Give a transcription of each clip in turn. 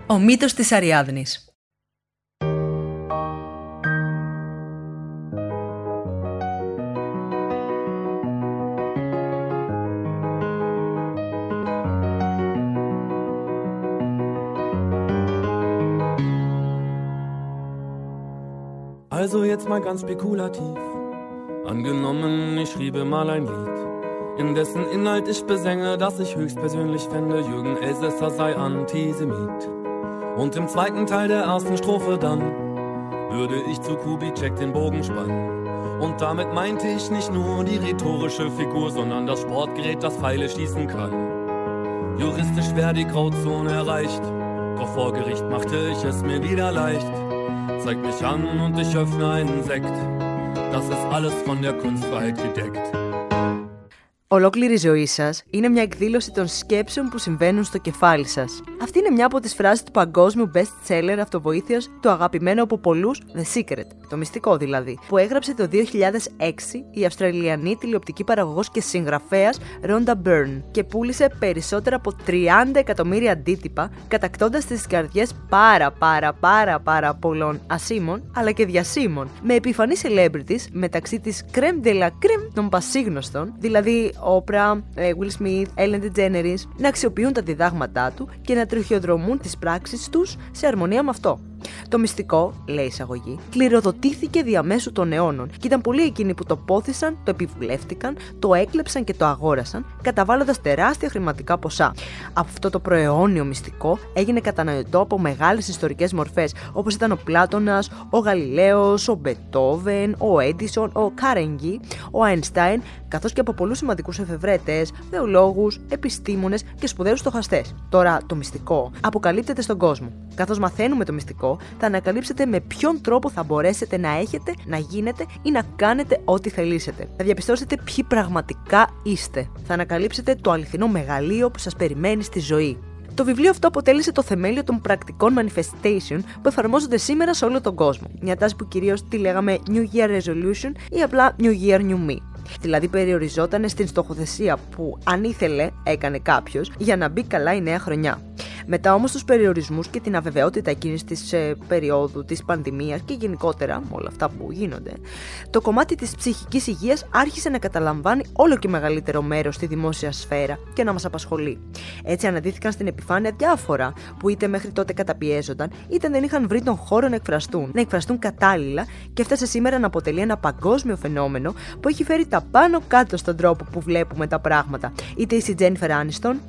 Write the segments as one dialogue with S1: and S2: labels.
S1: Ο μύθος της Αριάδνης.
S2: Also jetzt mal ganz spekulativ. Angenommen, ich schriebe mal ein Lied, in dessen Inhalt ich besänge, dass ich höchstpersönlich fände, Jürgen Elsässer sei Antisemit. Und im zweiten Teil der ersten Strophe dann würde ich zu Kubitschek den Bogen spannen. Und damit meinte ich nicht nur die rhetorische Figur, sondern das Sportgerät, das Pfeile schießen kann. Juristisch wäre die Grauzone erreicht, doch vor Gericht machte ich es mir wieder leicht. Zeig mich an und ich öffne einen Sekt. Das ist alles von der Kunstfreiheit gedeckt.
S1: Ολόκληρη ζωή σας είναι μια εκδήλωση των σκέψεων που συμβαίνουν στο κεφάλι σας. Αυτή είναι μια από τις φράσεις του παγκόσμιου best-seller αυτοβοήθειας του αγαπημένου από πολλούς The Secret, το μυστικό δηλαδή, που έγραψε το 2006 η Αυστραλιανή τηλεοπτική παραγωγός και συγγραφέας Rhonda Byrne και πούλησε περισσότερα από 30 εκατομμύρια αντίτυπα, κατακτώντας τις καρδιές πάρα πολλών ασήμων αλλά και διασήμων, με επιφανή celebrities μεταξύ της crème de la crème των πασίγνωστων, δηλαδή Oprah, Will Smith, Ellen DeGeneres, να αξιοποιούν τα διδάγματά του και να τριχιοδρομούν τις πράξεις τους σε αρμονία με αυτό. Το μυστικό, λέει εισαγωγή, κληροδοτήθηκε διαμέσου των αιώνων και ήταν πολλοί εκείνοι που το πόθησαν, το επιβουλεύτηκαν, το έκλεψαν και το αγόρασαν, καταβάλλοντας τεράστια χρηματικά ποσά. Αυτό το προαιώνιο μυστικό έγινε κατανοητό από μεγάλες ιστορικές μορφές, όπως ήταν ο Πλάτωνας, ο Γαλιλαίος, ο Μπετόβεν, ο Έντισον, ο Κάρενγκι, ο Αϊνστάιν, καθώς και από πολλούς σημαντικούς εφευρέτες, θεολόγους, επιστήμονες και σπουδαίους στοχαστές. Τώρα, το μυστικό αποκαλύπτεται στον κόσμο. Καθώς μαθαίνουμε το μυστικό, θα ανακαλύψετε με ποιον τρόπο θα μπορέσετε να έχετε, να γίνετε ή να κάνετε ό,τι θελήσετε. Θα διαπιστώσετε ποιοι πραγματικά είστε. Θα ανακαλύψετε το αληθινό μεγαλείο που σας περιμένει στη ζωή. Το βιβλίο αυτό αποτέλεσε το θεμέλιο των πρακτικών manifestation που εφαρμόζονται σήμερα σε όλο τον κόσμο. Μια τάση που κυρίως τη λέγαμε New Year Resolution ή απλά New Year New Me. Δηλαδή περιοριζόταν στην στοχοθεσία που αν ήθελε έκανε κάποιος για να μπει καλά η νέα χρονιά. Μετά όμως τους περιορισμούς και την αβεβαιότητα εκείνης της περίοδου της πανδημίας και γενικότερα με όλα αυτά που γίνονται, το κομμάτι της ψυχικής υγείας άρχισε να καταλαμβάνει όλο και μεγαλύτερο μέρος στη δημόσια σφαίρα και να μας απασχολεί. Έτσι αναδύθηκαν στην επιφάνεια διάφορα που είτε μέχρι τότε καταπιέζονταν, είτε δεν είχαν βρει τον χώρο να εκφραστούν κατάλληλα και έφτασε σήμερα να αποτελεί ένα παγκόσμιο φαινόμενο που έχει φέρει τα πάνω κάτω στον τρόπο που βλέπουμε τα πράγματα. Είτε είσαι η Τζένιφερ Άνιστον,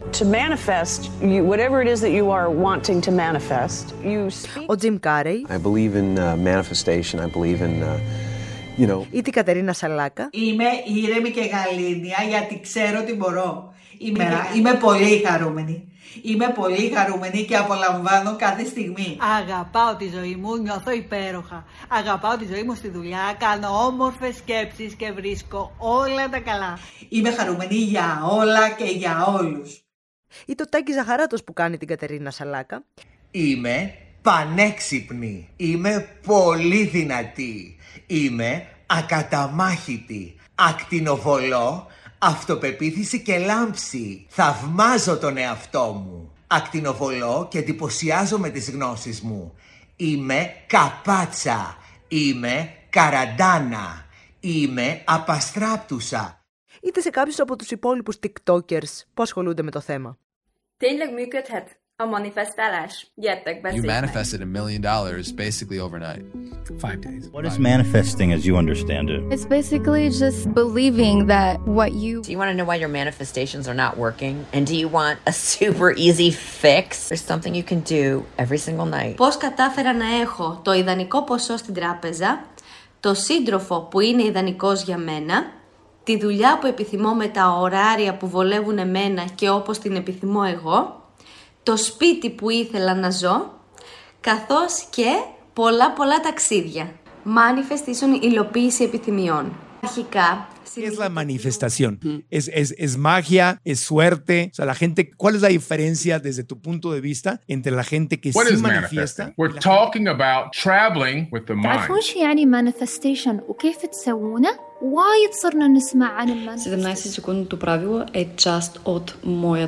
S3: you are wanting to manifest.
S1: Ο Τζιμ Κάρεϊ,
S4: I believe in manifestation. I believe in,
S1: ή την Κατερίνα Σαλάκα.
S5: Είμαι ήρεμη και γαλήνια γιατί ξέρω τι μπορώ. Είμαι πολύ χαρούμενη. Είμαι πολύ χαρούμενη και απολαμβάνω κάθε στιγμή.
S6: Αγαπάω τη ζωή μου, νιώθω υπέροχα. Αγαπάω τη ζωή μου στη δουλειά, κάνω όμορφες σκέψεις και βρίσκω όλα τα καλά.
S5: Είμαι χαρούμενη για όλα και για όλους.
S1: Ή το Τάκη Ζαχαράτος που κάνει την Κατερίνα Σαλάκα.
S7: Είμαι πανέξυπνη. Είμαι πολύ δυνατή. Είμαι ακαταμάχητη. Ακτινοβολώ, αυτοπεποίθηση και λάμψη. Θαυμάζω τον εαυτό μου. Ακτινοβολώ και εντυπωσιάζω με τις γνώσεις μου. Είμαι καπάτσα. Είμαι καραντάνα. Είμαι απαστράπτουσα.
S1: Είτε σε κάποιους από τους υπόλοιπους TikTokers που ασχολούνται με το θέμα.
S8: Tényleg működhet a manifestálás? Gyertek, beszéljünk.
S9: You manifested $1 million basically overnight.
S10: 5 days.
S11: What is manifesting as you understand it?
S12: It's basically just believing that what you...
S13: Do you want to know why your manifestations are not working? And do you want a super easy fix? There's something you can do every single night.
S14: Πώς κατάφερα να έχω το ιδανικό ποσό στην τράπεζα, το σύντροφο που είναι ιδανικός για μένα, τη δουλειά που επιθυμώ με τα ωράρια που βολεύουν εμένα και όπως την επιθυμώ εγώ, το σπίτι που ήθελα να ζω, καθώς και πολλά ταξίδια. Manifestation, υλοποίηση επιθυμιών. Αρχικά,
S10: ¿Qué es la manifestación? ¿Es magia? ¿Es suerte? O sea, la gente, ¿cuál es la diferencia desde tu punto de vista entre la gente que sí manifiesta?
S15: We're talking about traveling with the mind.
S12: تعرفون شو يعني manifestation وكيف تسوونه؟ وايد صرنا نسمع عن
S16: 17 секундното правило е част от моят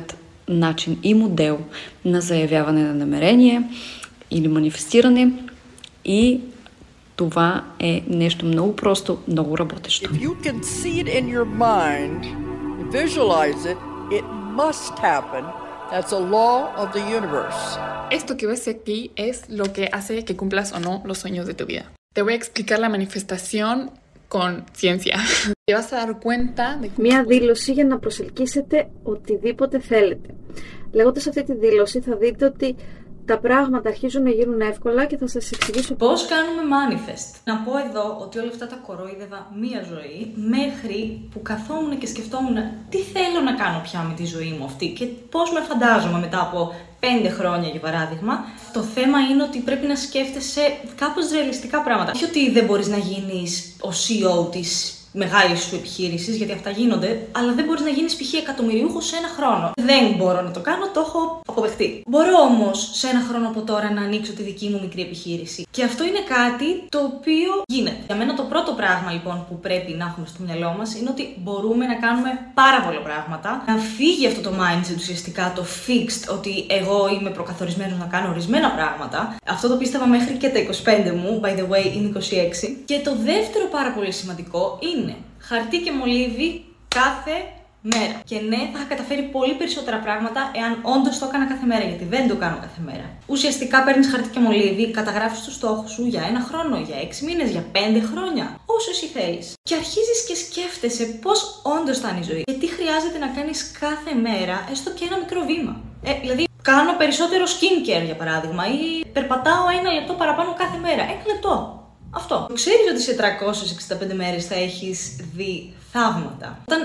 S16: начин и модел на заявяване на намерение или манифестиране и това е нещо много просто, много работещо.
S17: If you can see it in your mind, visualize it, it must happen. That's a law of the universe.
S18: Esto que ves aquí es lo que hace que cumplas o no los sueños de tu vida. Te voy a explicar la manifestación con ciencia. Te vas a dar cuenta de...
S19: Μία δήλωση για να προσελκύσετε οτιδήποτε θέλετε. Λέγοντας αυτή τη δήλωση θα δείτε ότι τα πράγματα αρχίζουν να γίνουν εύκολα και θα σας εξηγήσω
S14: πώς κάνουμε manifest. Να πω εδώ ότι όλα αυτά τα κορόιδευα μία ζωή μέχρι που καθόμουν και σκεφτόμουν τι θέλω να κάνω πια με τη ζωή μου αυτή και πώς με φαντάζομαι μετά από 5 χρόνια για παράδειγμα. Το θέμα είναι ότι πρέπει να σκέφτεσαι κάπως ρεαλιστικά πράγματα. Όχι ότι δεν μπορείς να γίνεις ο CEO της μεγάλης σου επιχείρησης, γιατί αυτά γίνονται, αλλά δεν μπορείς να γίνεις π.χ. εκατομμυριούχος σε ένα χρόνο. Δεν μπορώ να το κάνω, το έχω αποδεχτεί. Μπορώ όμως σε ένα χρόνο από τώρα να ανοίξω τη δική μου μικρή επιχείρηση. Και αυτό είναι κάτι το οποίο γίνεται. Για μένα το πρώτο πράγμα λοιπόν που πρέπει να έχουμε στο μυαλό μας είναι ότι μπορούμε να κάνουμε πάρα πολλά πράγματα. Να φύγει αυτό το mindset ουσιαστικά, το fixed, ότι εγώ είμαι προκαθορισμένος να κάνω ορισμένα πράγματα. Αυτό το πίστευα μέχρι και τα 25 μου, by the way, είμαι 26. Και το δεύτερο πάρα πολύ σημαντικό είναι χαρτί και μολύβι κάθε μέρα. Και ναι, θα είχα καταφέρει πολύ περισσότερα πράγματα εάν όντως το έκανα κάθε μέρα, γιατί δεν το κάνω κάθε μέρα. Ουσιαστικά παίρνεις χαρτί και μολύβι, καταγράφεις τους στόχους σου για 1 χρόνο, για 6 μήνες, για 5 χρόνια, όσο εσύ θέλεις. Και αρχίζεις και σκέφτεσαι πώς όντως θα είναι η ζωή. Και τι χρειάζεται να κάνεις κάθε μέρα, έστω και ένα μικρό βήμα. Δηλαδή, κάνω περισσότερο skincare για παράδειγμα, ή περπατάω 1 λεπτό παραπάνω κάθε μέρα. 1 λεπτό. Αυτό. Ξέρεις ότι σε 365 μέρες θα έχεις δει θαύματα. Όταν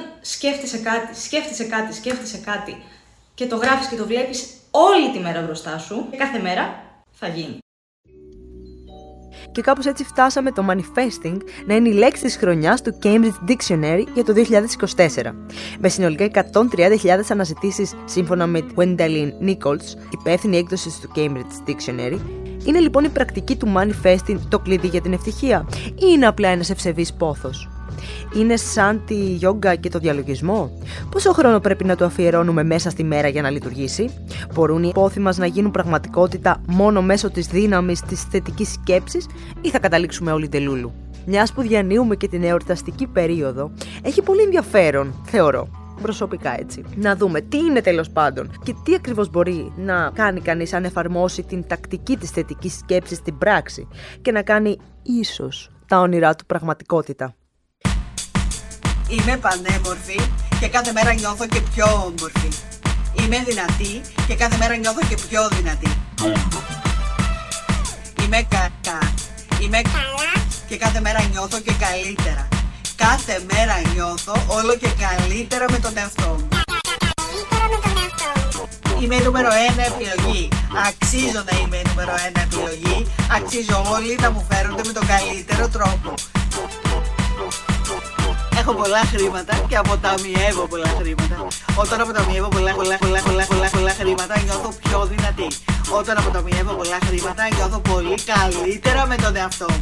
S14: σκέφτεσαι κάτι και το γράφεις και το βλέπεις όλη τη μέρα μπροστά σου, και κάθε μέρα θα γίνει.
S1: Και κάπως έτσι φτάσαμε το manifesting να είναι η λέξη της χρονιάς του Cambridge Dictionary για το 2024. Με συνολικά 130.000 αναζητήσεις σύμφωνα με τη Gwendolyn Nichols, υπεύθυνη έκδοσης του Cambridge Dictionary. Είναι λοιπόν η πρακτική του manifesting το κλειδί για την ευτυχία ή είναι απλά ένας ευσεβής πόθος? Είναι σαν τη γιόγκα και το διαλογισμό? Πόσο χρόνο πρέπει να το αφιερώνουμε μέσα στη μέρα για να λειτουργήσει? Μπορούν οι πόθοι μας να γίνουν πραγματικότητα μόνο μέσω της δύναμης της θετικής σκέψης ή θα καταλήξουμε όλοι τελούλου? Μιας που διανύουμε και την εορταστική περίοδο, έχει πολύ ενδιαφέρον, θεωρώ. Προσωπικά έτσι. Να δούμε τι είναι τέλος πάντων και τι ακριβώς μπορεί να κάνει κανείς αν εφαρμόσει την τακτική της θετικής σκέψης στην πράξη και να κάνει ίσως τα όνειρά του πραγματικότητα.
S5: Είμαι πανέμορφη και κάθε μέρα νιώθω και πιο όμορφη. Είμαι δυνατή και κάθε μέρα νιώθω και πιο δυνατή. Είμαι Είμαι καλά και κάθε μέρα νιώθω και καλύτερα. Κάθε μέρα νιώθω όλο και καλύτερα με τον εαυτό μου. Είμαι η νούμερο 1 επιλογή. Αξίζω να είμαι η νούμερο 1 επιλογή. Αξίζω όλοι να μου φέρονται με τον καλύτερο τρόπο. Έχω πολλά χρήματα και αποταμιεύω πολλά χρήματα. Όταν αποταμιεύω πολλά χρήματα νιώθω πιο δυνατή. Όταν αποταμιεύω πολλά χρήματα νιώθω πολύ καλύτερα με τον εαυτό μου.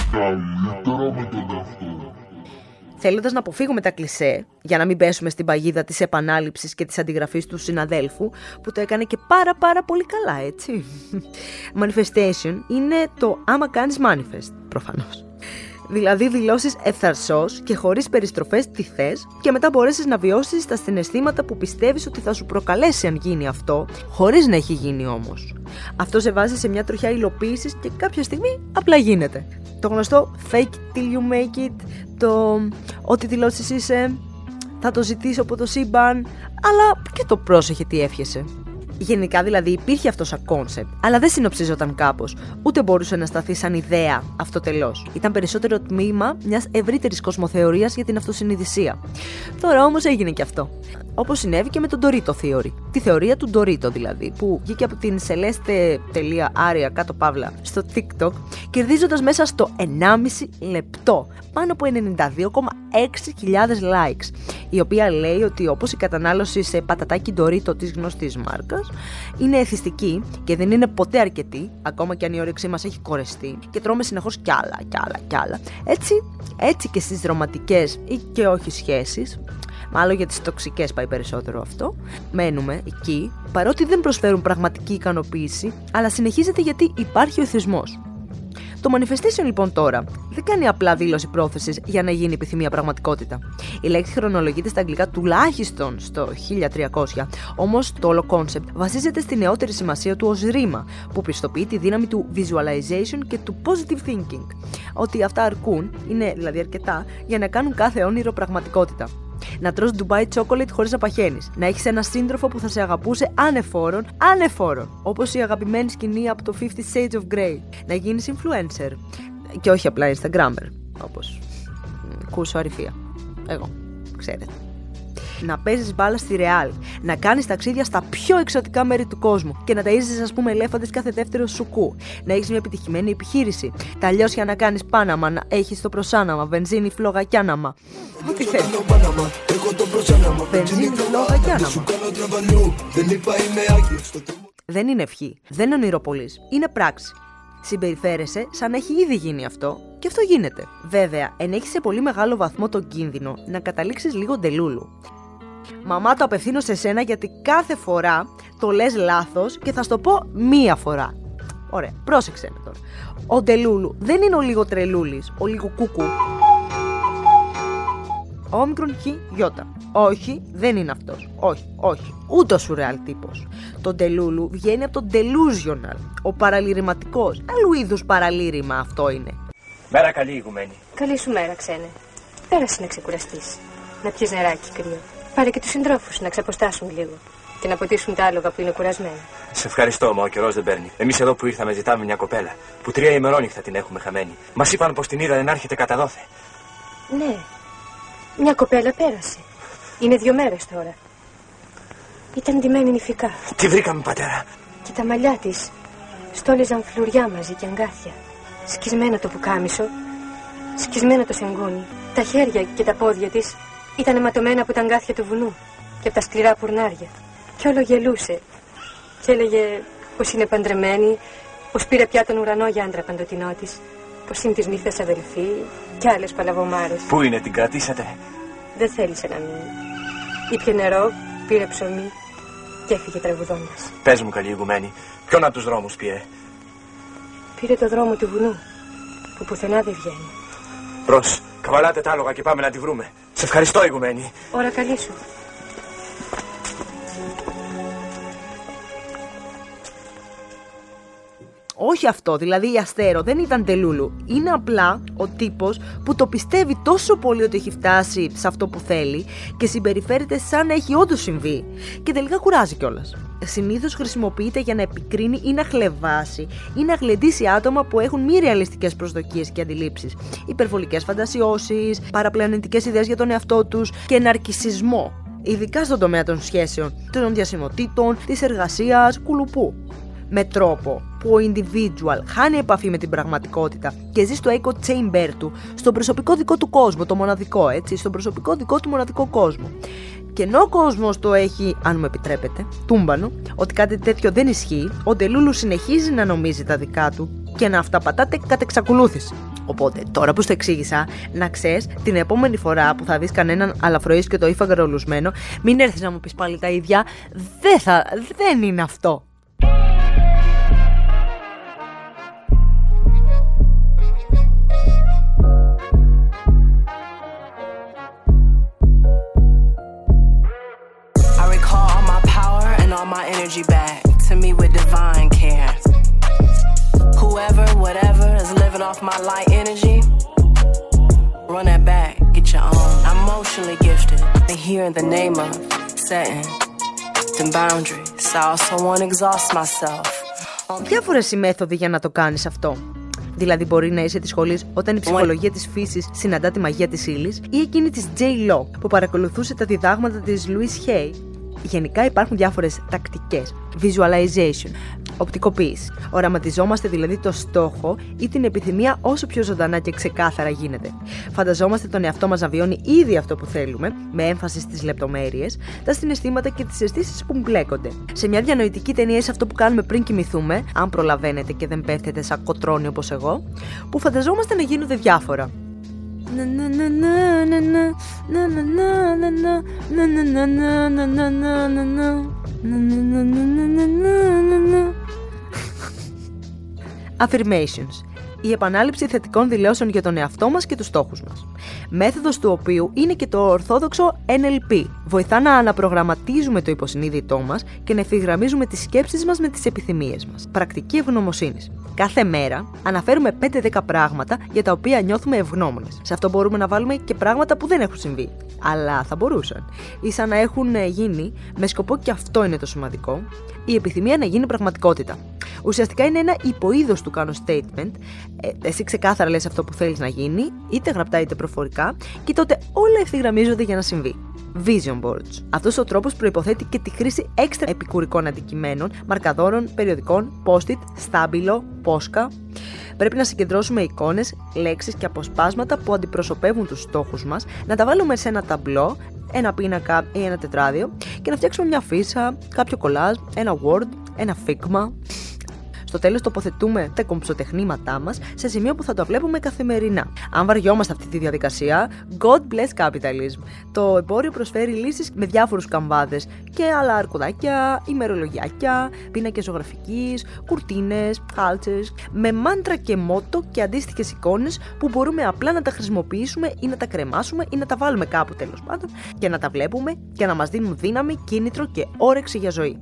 S1: Θέλοντας να αποφύγουμε τα κλισέ, για να μην πέσουμε στην παγίδα της επανάληψης και της αντιγραφής του συναδέλφου, που το έκανε και πάρα πολύ καλά, έτσι. Manifestation είναι το άμα κάνεις manifest, προφανώς. Δηλαδή δηλώσεις ευθαρσώς και χωρίς περιστροφές τι θες και μετά μπορέσεις να βιώσεις τα συναισθήματα που πιστεύεις ότι θα σου προκαλέσει αν γίνει αυτό, χωρίς να έχει γίνει όμως. Αυτό σε βάζει σε μια τροχιά υλοποίησης και κάποια στιγμή απλά γίνεται. Το γνωστό fake till you make it, το ό,τι δηλώσεις είσαι, θα το ζητήσω από το σύμπαν, αλλά και το πρόσεχε τι εύχεσαι. Γενικά δηλαδή υπήρχε αυτό σαν κόνσεπτ, αλλά δεν συνοψίζονταν κάπως, ούτε μπορούσε να σταθεί σαν ιδέα αυτοτελώς. Ήταν περισσότερο τμήμα μιας ευρύτερης κοσμοθεωρίας για την αυτοσυνειδησία. Τώρα όμως έγινε και αυτό. Όπως συνέβη και με τον Dorito Theory. Τη θεωρία του Dorito δηλαδή, που βγήκε από την celeste.aria κάτω παύλα στο TikTok, κερδίζοντας μέσα στο 1,5 λεπτό πάνω από 92.600 likes, η οποία λέει ότι όπως η κατανάλωση σε πατατάκι Dorito της γνωστής μάρκας είναι εθιστική και δεν είναι ποτέ αρκετή, ακόμα και αν η όρεξή μας έχει κορεστεί και τρώμε συνεχώς κι άλλα. Έτσι και στις ρομαντικές ή και όχι σχέσεις, Μάλλον για τις τοξικές πάει περισσότερο αυτό. Μένουμε εκεί, παρότι δεν προσφέρουν πραγματική ικανοποίηση, αλλά συνεχίζεται γιατί υπάρχει ο εθισμός. Το manifestation λοιπόν τώρα δεν κάνει απλά δήλωση πρόθεσης για να γίνει επιθυμία πραγματικότητα. Η λέξη χρονολογείται στα αγγλικά τουλάχιστον στο 1300, όμως το όλο concept βασίζεται στη νεότερη σημασία του ως ρήμα, που πιστοποιεί τη δύναμη του visualization και του positive thinking. Ότι αυτά αρκούν, είναι δηλαδή αρκετά, για να κάνουν κάθε όνειρο πραγματικότητα. Να τρως Dubai chocolate χωρίς να παχαίνεις. Να έχεις έναν σύντροφο που θα σε αγαπούσε ανεφόρον. Όπως η αγαπημένη σκηνή από το 50 Shades of Grey. Να γίνεις influencer. Και όχι απλά Instagrammer. Όπως Κούσο Αρυφία. Εγώ. Ξέρετε. Να παίζεις μπάλα στη Real. Να κάνεις ταξίδια στα πιο εξωτικά μέρη του κόσμου. Και να ταΐζεις, ας πούμε, ελέφαντες κάθε δεύτερο σουκού. Να έχεις μια επιτυχημένη επιχείρηση. Τα λιώσια να κάνεις Πάναμα. Να έχεις το προσάναμα. Βενζίνη, φλόγα κι άναμα. Ό,τι θέλεις. Βενζίνη, φλόγα κι άναμα. Δεν είναι ευχή. Δεν είναι ονειροπολής. Είναι πράξη. Συμπεριφέρεσαι σαν να έχει ήδη γίνει αυτό, και αυτό γίνεται. Βέβαια, ενέχει σε πολύ μεγάλο βαθμό τον κίνδυνο να καταλήξεις λίγο ντελούλου. Μαμά, το απευθύνω σε σένα γιατί κάθε φορά το λες λάθος και θα σου το πω μία φορά. Ωραία, πρόσεξε με τώρα. Ο ντελούλου δεν είναι ο λίγο τρελούλης, ο λίγο κούκου. Όμικρον χ γιώτα. Όχι, δεν είναι αυτός. Όχι. Ούτε ο σουρεάλ τύπος. Το ντελούλου βγαίνει από το delusional, ο παραλυρηματικός. Άλλου είδους παραλήρημα αυτό είναι.
S20: Μέρα καλή, ηγουμένη.
S21: Καλή σου μέρα, ξένε. Πέρασε να ξεκουραστείς. Να πιεις νεράκι κρύο. Πάρε και τους συντρόφους να ξαποστάσουν λίγο. Και να ποτίσουν τα άλογα που είναι κουρασμένα.
S20: Σε ευχαριστώ, μα ο καιρός δεν παίρνει. Εμείς εδώ που ήρθαμε ζητάμε μια κοπέλα. Που 3 ημερόνυχτα την έχουμε χαμένη. Μας είπαν πως την είδανε να έρχεται κατά δόθε.
S21: Ναι. Μια κοπέλα πέρασε. Είναι 2 μέρες τώρα. Ήταν ντυμένη νηφικά.
S20: Τι βρήκαμε, πατέρα.
S21: Και τα μαλλιά της στόλιζαν φλουριά μαζί και αγκάθια. Σκισμένο το πουκάμισο, σκισμένο το σενγκούνι. Τα χέρια και τα πόδια της ήταν αιματωμένα από τα αγκάθια του βουνού και από τα σκληρά πουρνάρια. Κι όλο γελούσε. Και έλεγε πως είναι παντρεμένη, πως πήρε πια τον ουρανό για άντρα παντοτινό της, πως είναι της νύχτας αδελφή και άλλες παλαβομάρες.
S20: Πού είναι, την κρατήσατε?
S21: Δεν θέλησε να μείνει. Ήπιε νερό, πήρε ψωμί και έφυγε τραγουδώντας.
S20: Πες μου, καλή ηγουμένη, ποιον από τους δρόμους πήρε?
S21: Πήρε το δρόμο του βουνού, που πουθενά δεν βγαίνει.
S20: Προς, καβαλάτε τα άλογα και πάμε να τη βρούμε. Σε ευχαριστώ, ηγουμένη.
S21: Ώρα καλή σου.
S1: Όχι αυτό, δηλαδή η Αστέρο δεν ήταν τελούλου. Είναι απλά ο τύπος που το πιστεύει τόσο πολύ ότι έχει φτάσει σε αυτό που θέλει και συμπεριφέρεται σαν να έχει όντως συμβεί. Και τελικά κουράζει κιόλας. Συνήθως χρησιμοποιείται για να επικρίνει ή να χλευάσει ή να γλεντήσει άτομα που έχουν μη ρεαλιστικές προσδοκίες και αντιλήψεις, υπερβολικές φαντασιώσεις, παραπλανητικές ιδέες για τον εαυτό τους και ναρκισσισμό. Ειδικά στον τομέα των σχέσεων, των διασημοτήτων, της εργασίας, κουλουπού. Με τρόπο που ο individual χάνει επαφή με την πραγματικότητα και ζει στο echo chamber του, στον προσωπικό δικό του κόσμο, το μοναδικό, έτσι, στον προσωπικό δικό του μοναδικό κόσμο. Και ενώ ο κόσμος το έχει, αν μου επιτρέπετε, τούμπανο, ότι κάτι τέτοιο δεν ισχύει, ο Ντελούλου συνεχίζει να νομίζει τα δικά του και να αυταπατάται κατ' εξακολούθηση. Οπότε, τώρα που στο εξήγησα, να ξέρεις την επόμενη φορά που θα δεις κανέναν αλαφροής και το ύφαγρο λουσμένο, μην έρθεις να μου πεις πάλι τα ίδια. Δεν είναι αυτό.
S22: My energy back to me with divine care. Whoever, whatever is living off my light energy, run that back, get your own. I'm emotionally gifted. Here in the name of setting them boundaries, I also want to exhaust myself.
S1: Διάφορες οι μέθοδοι για να το κάνεις αυτό. Δηλαδή, μπορεί να είσαι της σχολής όταν η ψυχολογία της φύσης συναντά τη μαγεία της ύλης, ή εκείνη της J. Locke που παρακολουθούσε τα διδάγματα της Louise Hay. Γενικά υπάρχουν διάφορες τακτικές. Visualization, οπτικοποίηση. Οραματιζόμαστε δηλαδή το στόχο ή την επιθυμία όσο πιο ζωντανά και ξεκάθαρα γίνεται. Φανταζόμαστε τον εαυτό μας να βιώνει ήδη αυτό που θέλουμε, με έμφαση στις λεπτομέρειες, τα συναισθήματα και τις αισθήσεις που μπλέκονται. Σε μια διανοητική ταινία είναι αυτό που κάνουμε πριν κοιμηθούμε, αν προλαβαίνετε και δεν πέφτετε σαν κοτρώνει όπως εγώ, που φανταζόμαστε να γίνονται διάφορα. Affirmations. Η επανάληψη θετικών δηλώσεων για τον εαυτό μας και τους στόχους μας. Μέθοδος του οποίου είναι και το ορθόδοξο NLP. Βοηθά να αναπρογραμματίζουμε το υποσυνείδητό μας και να ευθυγραμμίζουμε τις σκέψεις μας με τις επιθυμίες μας. Πρακτική ευγνωμοσύνης. Κάθε μέρα αναφέρουμε 5-10 πράγματα για τα οποία νιώθουμε ευγνώμονες. Σε αυτό μπορούμε να βάλουμε και πράγματα που δεν έχουν συμβεί, αλλά θα μπορούσαν. Ή σαν να έχουν γίνει με σκοπό, και αυτό είναι το σημαντικό, η επιθυμία να γίνει πραγματικότητα. Ουσιαστικά είναι ένα υποείδος του κάνω statement. Εσύ ξεκάθαρα λες αυτό που θέλεις να γίνει, είτε γραπτά είτε προφορικά, και τότε όλα ευθυγραμμίζονται για να συμβεί. Vision boards. Αυτός ο τρόπος προϋποθέτει και τη χρήση έξτρα επικουρικών αντικειμένων, μαρκαδόρων, περιοδικών, post-it, στάμπιλο, πόσκα. Πρέπει να συγκεντρώσουμε εικόνες, λέξεις και αποσπάσματα που αντιπροσωπεύουν τους στόχους μας, να τα βάλουμε σε ένα ταμπλό, ένα πίνακα ή ένα τετράδιο και να φτιάξουμε μια φύσα, κάποιο κολάζ, ένα Word, ένα Figma. Στο τέλος τοποθετούμε τα κομψοτεχνήματά μας σε σημείο που θα το βλέπουμε καθημερινά. Αν βαριόμαστε αυτή τη διαδικασία, God bless capitalism. Το εμπόριο προσφέρει λύσεις με διάφορους καμβάδες και άλλα αρκουδάκια, ημερολογιάκια, πίνακες ζωγραφικής, κουρτίνες, χάλτσες, με μάντρα και μότο και αντίστοιχες εικόνες που μπορούμε απλά να τα χρησιμοποιήσουμε ή να τα κρεμάσουμε ή να τα βάλουμε κάπου, τέλος πάντων, και να τα βλέπουμε και να μας δίνουν δύναμη, κίνητρο και όρεξη για ζωή.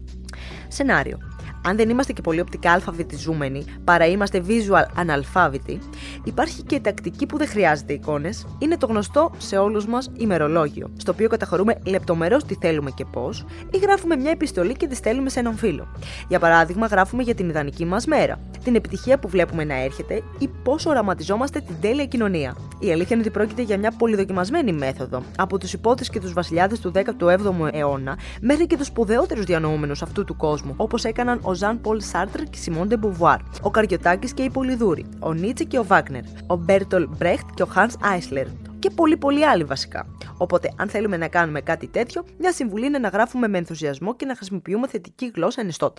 S1: Σενάριο. Αν δεν είμαστε και πολύ οπτικά αλφαβητιζούμενοι, παρά είμαστε visual αναλφάβητοι, υπάρχει και η τακτική που δεν χρειάζεται εικόνες. Είναι το γνωστό σε όλους μας ημερολόγιο, στο οποίο καταχωρούμε λεπτομερώς τι θέλουμε και πώς, ή γράφουμε μια επιστολή και τη στέλνουμε σε έναν φίλο. Για παράδειγμα, γράφουμε για την ιδανική μας μέρα, την επιτυχία που βλέπουμε να έρχεται ή πώς οραματιζόμαστε την τέλεια κοινωνία. Η αλήθεια είναι ότι πρόκειται για μια πολυδοκιμασμένη μέθοδο, από τους υπότες και τους βασιλιάδες του 17ου αιώνα μέχρι και τους σπουδαιότερους διανοούμενους αυτού του κόσμου, όπως έκαναν ο Ζαν Πολ Σάρτρ και Σιμών ντε Μπουβουάρ, ο Καριωτάκης και η Πολυδούρη, ο Νίτσε και ο Βάγνερ, ο Μπέρτολ Μπρέχτ και ο Χάνς Άισλερ και πολλοί άλλοι βασικά. Οπότε, αν θέλουμε να κάνουμε κάτι τέτοιο, μια συμβουλή είναι να γράφουμε με ενθουσιασμό και να χρησιμοποιούμε θετική γλώσσα ενιστότα.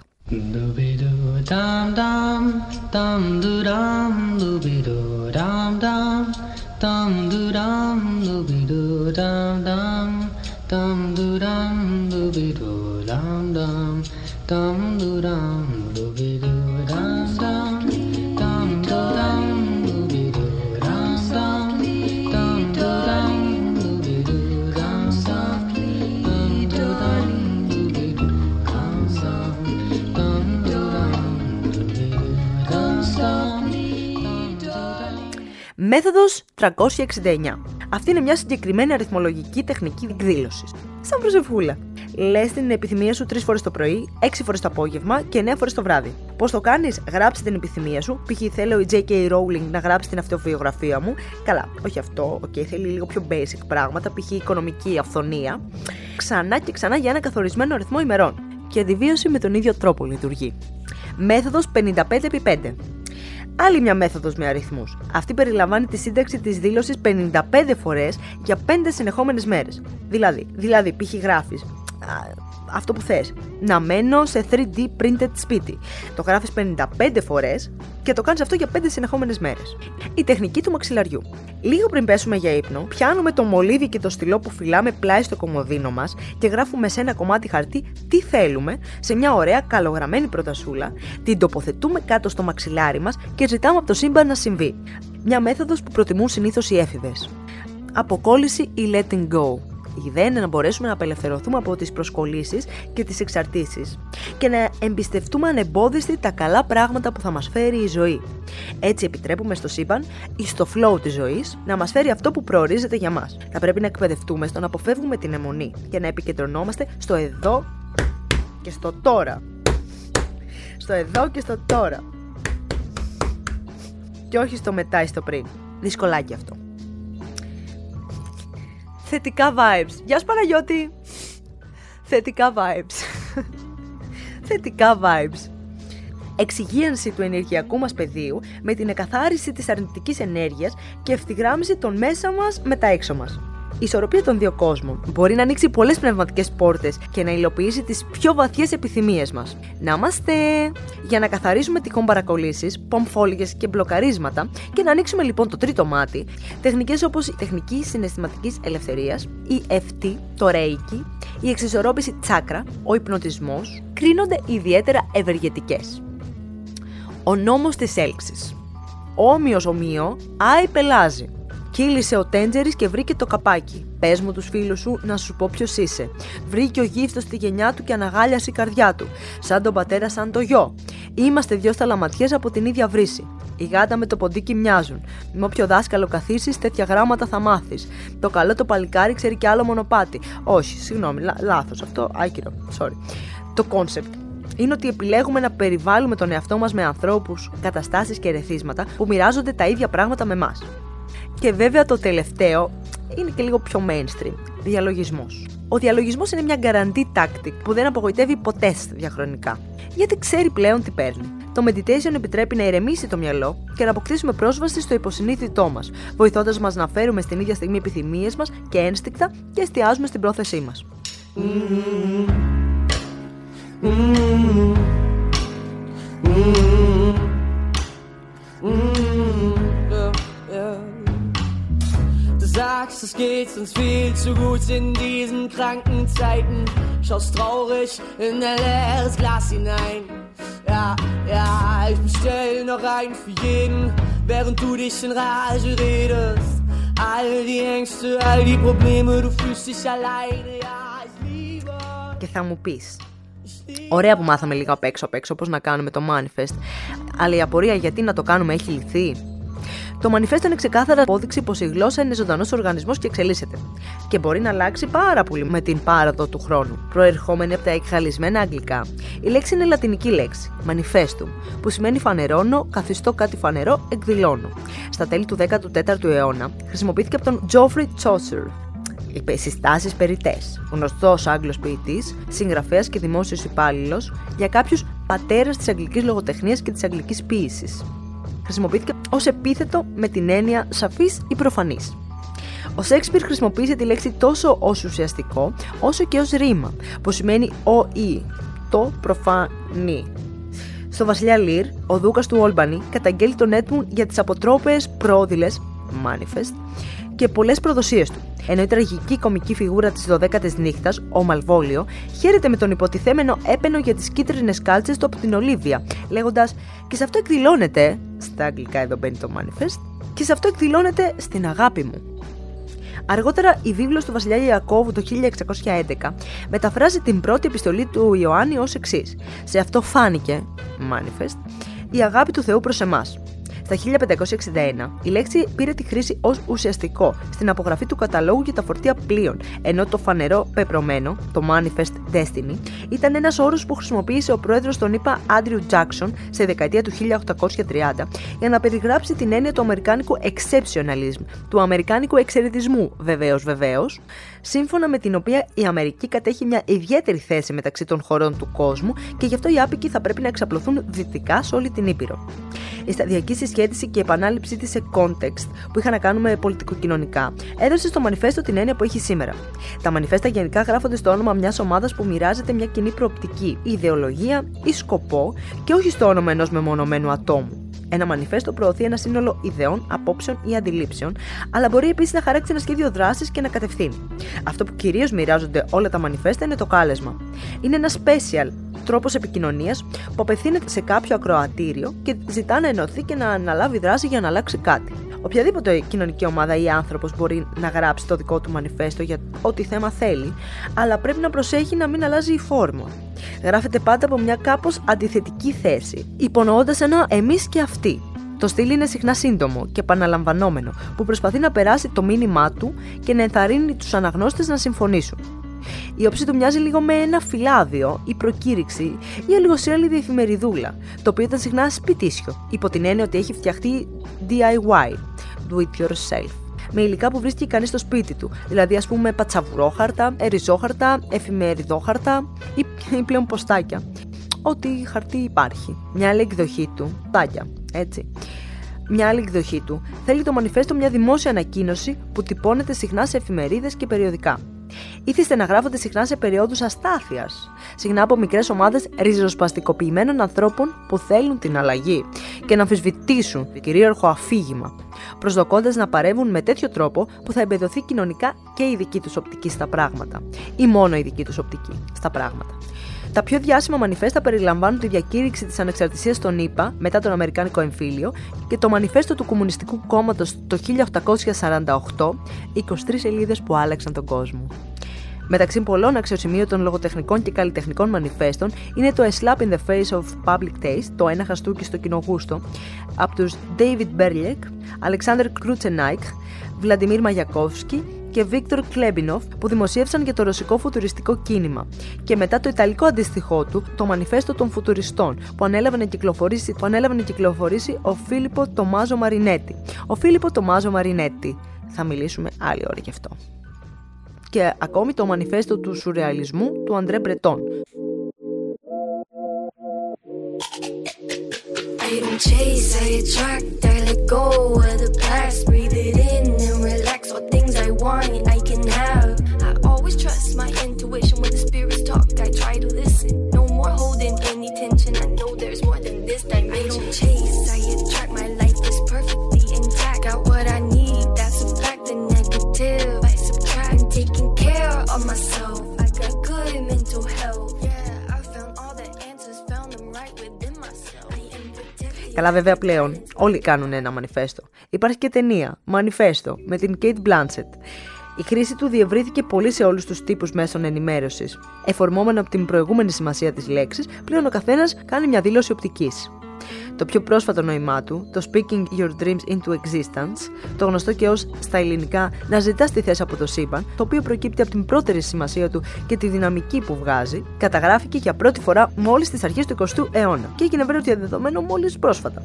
S1: Μέθοδος 369. Αυτή είναι μια συγκεκριμένη αριθμολογική τεχνική εκδήλωσης. Σαν προσευχούλα. Λες την επιθυμία σου 3 φορές το πρωί, 6 φορές το απόγευμα και 9 φορές το βράδυ. Πώς το κάνεις? Γράψε την επιθυμία σου. Π.χ. θέλω η J.K. Rowling να γράψει την αυτοβιογραφία μου. Καλά, όχι αυτό, θέλει λίγο πιο basic πράγματα, π.χ. οικονομική αυθονία. Ξανά και ξανά για ένα καθορισμένο αριθμό ημερών. Και αντιβίωση με τον ίδιο τρόπο λειτουργεί. Μέθοδος 55x5. Άλλη μια μέθοδος με αριθμούς. Αυτή περιλαμβάνει τη σύνταξη της δήλωσης 55 φορές για 5 συνεχόμενες μέρες. Δηλαδή, π.χ. γράφεις αυτό που θες. Να μένω σε 3D printed σπίτι. Το γράφεις 55 φορές και το κάνεις αυτό για 5 συνεχόμενες μέρες. Η τεχνική του μαξιλαριού. Λίγο πριν πέσουμε για ύπνο, πιάνουμε το μολύβι και το στυλό που φυλάμε πλάι στο κομοδίνο μας και γράφουμε σε ένα κομμάτι χαρτί τι θέλουμε, σε μια ωραία καλογραμμένη προτασούλα, την τοποθετούμε κάτω στο μαξιλάρι μας και ζητάμε από το σύμπαν να συμβεί. Μια μέθοδος που προτιμούν συνήθως οι έφηβες. Αποκόλληση ή letting go. Η ιδέα είναι να μπορέσουμε να απελευθερωθούμε από τις προσκολήσεις και τις εξαρτήσεις και να εμπιστευτούμε ανεμπόδιστη τα καλά πράγματα που θα μας φέρει η ζωή. Έτσι επιτρέπουμε στο σύμπαν ή στο flow της ζωής να μας φέρει αυτό που προορίζεται για μας. Θα πρέπει να εκπαιδευτούμε στο να αποφεύγουμε την αιμονή και να επικεντρωνόμαστε στο εδώ και στο τώρα. Στο εδώ και στο τώρα. Και όχι στο μετά ή στο πριν. Δυσκολάκι αυτό. Θετικά vibes. Γεια σου Παναγιώτη. Θετικά vibes. Θετικά vibes. Εξυγίανση του ενεργειακού μας πεδίου με την εκαθάριση της αρνητικής ενέργειας και ευθυγράμμιση των μέσα μας με τα έξω μας. Η ισορροπία των δύο κόσμων μπορεί να ανοίξει πολλές πνευματικές πόρτες και να υλοποιήσει τις πιο βαθιές επιθυμίες μας. Να είμαστε! Για να καθαρίσουμε τυχόν παρακολλήσεις, πομφόλιγες και μπλοκαρίσματα και να ανοίξουμε λοιπόν το τρίτο μάτι, τεχνικές όπως η τεχνική συναισθηματικής ελευθερίας, η EFT, το Reiki, η εξισορρόπηση τσάκρα, ο υπνοτισμός, κρίνονται ιδιαίτερα ευεργετικές. Ο νόμος της έλξης. Όμοιος ομοίο, άι πελάζει. Κύλησε ο Τέντζερης και βρήκε το καπάκι. Πες μου τους φίλους σου να σου πω ποιος είσαι. Βρήκε ο γύφτος στη γενιά του και αναγάλιασε η καρδιά του. Σαν τον πατέρα, σαν το γιο. Είμαστε δυο σταλαματιές από την ίδια βρύση. Η γάτα με το ποντίκι μοιάζουν. Με όποιο δάσκαλο καθίσεις, τέτοια γράμματα θα μάθεις. Το καλό το παλικάρι ξέρει κι άλλο μονοπάτι. Όχι, συγγνώμη, λάθος αυτό. Άκυρο, sorry. Το κόνσεπτ είναι ότι επιλέγουμε να περιβάλλουμε τον εαυτό μας με ανθρώπους, καταστάσεις και ερεθίσματα που μοιράζονται τα ίδια πράγματα με εμάς. Και βέβαια το τελευταίο είναι και λίγο πιο mainstream. Διαλογισμός. Ο διαλογισμός είναι μια guarantee tactic που δεν απογοητεύει ποτέ διαχρονικά. Γιατί ξέρει πλέον τι παίρνει. Το meditation επιτρέπει να ηρεμήσει το μυαλό και να αποκτήσουμε πρόσβαση στο υποσυνείδητό μας, βοηθώντας μας να φέρουμε στην ίδια στιγμή επιθυμίες μας και ένστικτα και εστιάζουμε στην πρόθεσή μας.
S2: Du sagst, es geht uns viel zu gut in diesen kranken Zeiten. Schaust traurig in ein leeres Glas hinein. Ja, ja, ich bestell noch ein für jeden, während du dich in Rage redest. All die Ängste, all die Probleme, du fühlst dich alleine, ja, ich liebe.
S1: Και θα μου πεις, ωραία που μάθαμε λίγο απ' έξω πώς να κάνουμε το manifest, αλλά η απορία γιατί να το κάνουμε έχει λυθεί. Το manifest είναι ξεκάθαρα απόδειξη πως η γλώσσα είναι ζωντανός οργανισμός και εξελίσσεται. Και μπορεί να αλλάξει πάρα πολύ με την πάροδο του χρόνου. Προερχόμενη από τα εκχαλισμένα αγγλικά, η λέξη είναι λατινική λέξη, manifestum, που σημαίνει φανερώνω, καθιστώ κάτι φανερό, εκδηλώνω. Στα τέλη του 14ου αιώνα χρησιμοποιήθηκε από τον Geoffrey Chaucer. Συστάσεις περιττές. Γνωστός Άγγλος ποιητής, συγγραφέας και δημόσιος υπάλληλος, για κάποιους πατέρας της αγγλικής λογοτεχνίας και της αγγλικής ποίησης. Χρησιμοποιήθηκε ως επίθετο με την έννοια σαφής ή προφανής. Ο Σέξπιρ χρησιμοποίησε τη λέξη τόσο ως ουσιαστικό όσο και ως ρήμα, που σημαίνει ο ή, το προφανή. Στο Βασιλιά Λίρ, ο Δούκας του Όλμπανι καταγγέλει τον Έντμουντ για τις αποτρόπαιες πρόδειλες, manifest, και πολλές προδοσίες του. Ενώ η τραγική κομική φιγούρα της 12ης νύχτας, ο Μαλβόλιο, χαίρεται με τον υποτιθέμενο έπαινο για τις κίτρινες κάλτσες του από την Ολίβια, λέγοντας «Και σε αυτό εκδηλώνεται», στα αγγλικά εδώ μπαίνει το manifest, «και σε αυτό εκδηλώνεται στην αγάπη μου». Αργότερα, η βίβλος του Βασιλιά Ιακώβου το 1611 μεταφράζει την πρώτη επιστολή του Ιωάννη ως εξής: «Σε αυτό φάνηκε, manifest, η αγάπη του Θεού προς εμάς». Στα 1561, η λέξη πήρε τη χρήση ως ουσιαστικό στην απογραφή του καταλόγου για τα φορτία πλοίων, ενώ το φανερό πεπρωμένο, το Manifest Destiny, ήταν ένας όρος που χρησιμοποίησε ο πρόεδρος των ΗΠΑ Άντριου Τζάκσον σε δεκαετία του 1830 για να περιγράψει την έννοια του αμερικάνικου exceptionalism, του αμερικάνικου εξαιρετισμού, βεβαίως, σύμφωνα με την οποία η Αμερική κατέχει μια ιδιαίτερη θέση μεταξύ των χωρών του κόσμου και γι' αυτό οι άπικοι θα πρέπει να εξαπλωθούν δυτικά σε όλη την Ήπειρο. Η σταδιακή συσχέτιση και η επανάληψή της σε context που είχαν να κάνουν με πολιτικοκοινωνικά έδωσε στο μανιφέστο την έννοια που έχει σήμερα. Τα μανιφέστα γενικά γράφονται στο όνομα μιας ομάδας που μοιράζεται μια κοινή προοπτική, ιδεολογία ή σκοπό και όχι στο όνομα ενός μεμονωμένου ατόμου. Ένα μανιφέστο προωθεί ένα σύνολο ιδεών, απόψεων ή αντιλήψεων, αλλά μπορεί επίσης να χαράξει ένα σχέδιο δράσης και να κατευθύνει. Αυτό που κυρίως μοιράζονται όλα τα μανιφέστα είναι το κάλεσμα. Είναι ένα special τρόπος επικοινωνίας που απευθύνεται σε κάποιο ακροατήριο και ζητά να ενωθεί και να αναλάβει δράση για να αλλάξει κάτι. Οποιαδήποτε κοινωνική ομάδα ή άνθρωπος μπορεί να γράψει το δικό του μανιφέστο για ό,τι θέμα θέλει, αλλά πρέπει να προσέχει να μην αλλάζει η φόρμα. Γράφεται πάντα από μια κάπως αντιθετική θέση, υπονοώντας ένα εμείς και αυτοί. Το στυλ είναι συχνά σύντομο και επαναλαμβανόμενο, που προσπαθεί να περάσει το μήνυμά του και να ενθαρρύνει τους αναγνώστες να συμφωνήσουν. Η όψη του μοιάζει λίγο με ένα φυλάδιο ή προκήρυξη ή αλληγοσίαλη εφημεριδούλα, το οποίο ήταν συχνά σπιτίσιο, υπό την έννοια ότι έχει φτιαχτεί DIY, do it yourself, με υλικά που βρίσκει κανείς στο σπίτι του, δηλαδή ας πούμε πατσαβουρόχαρτα, εριζόχαρτα, εφημεριδόχαρτα ή πλέον ποστάκια. Ό,τι χαρτί υπάρχει. Μια άλλη εκδοχή του, τάκια, έτσι. Μια άλλη εκδοχή του θέλει το μανιφέστο μια δημόσια ανακοίνωση που τυπώνεται συχνά σε εφημερίδες και περιοδικά. Ήθιστε να γράφονται συχνά σε περιόδους αστάθειας, συχνά από μικρές ομάδες ριζοσπαστικοποιημένων ανθρώπων που θέλουν την αλλαγή και να αμφισβητήσουν το κυρίαρχο αφήγημα, προσδοκώντας να παρεύουν με τέτοιο τρόπο που θα εμπεδοθεί κοινωνικά και η δική τους οπτική στα πράγματα, ή μόνο η δική τους οπτική στα πράγματα. Τα πιο διάσημα μανιφέστα περιλαμβάνουν τη διακήρυξη της ανεξαρτησίας των ΗΠΑ μετά τον Αμερικάνικο εμφύλιο και το μανιφέστο του Κομμουνιστικού Κόμματος το 1848, 23 σελίδες που άλλαξαν τον κόσμο. Μεταξύ πολλών αξιοσημείωτων λογοτεχνικών και καλλιτεχνικών μανιφέστων είναι το A Slap in the Face of Public Taste, το ένα χαστούκι στο κοινό γούστο, από τους David Berliek, Alexander Krutzenich, Βλαντιμίρ Μαγιακόφσκι και Βίκτορ Κλέμπινοφ, που δημοσίευσαν για το ρωσικό φουτουριστικό κίνημα, και μετά το ιταλικό αντίστοιχό του, το Μανιφέστο των Φουτουριστών, που ανέλαβε να κυκλοφορήσει ο Φίλιππο Τομάζο Μαρινέτη. Ο Φίλιππο Τομάζο Μαρινέτη. Θα μιλήσουμε άλλη ώρα γι' αυτό. Και ακόμη το Μανιφέστο του Σουρεαλισμού του Αντρέ Μπρετόν.
S3: I don't chase, I attract, I let go of the past. Breathe it in and relax. All things I want, I can have. I always trust my intuition. When the spirits talk, I try to listen. No more holding any tension. I know there's more than this dimension. I don't chase, I attract. My life is perfectly intact. Got what I need, that's a fact. The negative, I subtract. I'm taking care of myself. I got good mental health. Yeah, I found all the answers, found them right within myself.
S1: Καλά, βέβαια πλέον όλοι κάνουν ένα μανιφέστο. Υπάρχει και ταινία, Μανιφέστο, με την Kate Blanchett. Η χρήση του διευρύθηκε πολύ σε όλους τους τύπους μέσων ενημέρωσης. Εφορμόμενο από την προηγούμενη σημασία της λέξης, πλέον ο καθένας κάνει μια δήλωση οπτικής. Το πιο πρόσφατο νόημά του, το Speaking Your Dreams into Existence, το γνωστό και ως στα ελληνικά να ζητάς τη θέση από το σύμπαν, το οποίο προκύπτει από την πρώτερη σημασία του και τη δυναμική που βγάζει, καταγράφηκε για πρώτη φορά μόλις στις αρχές του 20ου αιώνα και έγινε βέβαιο διαδεδομένο μόλις πρόσφατα.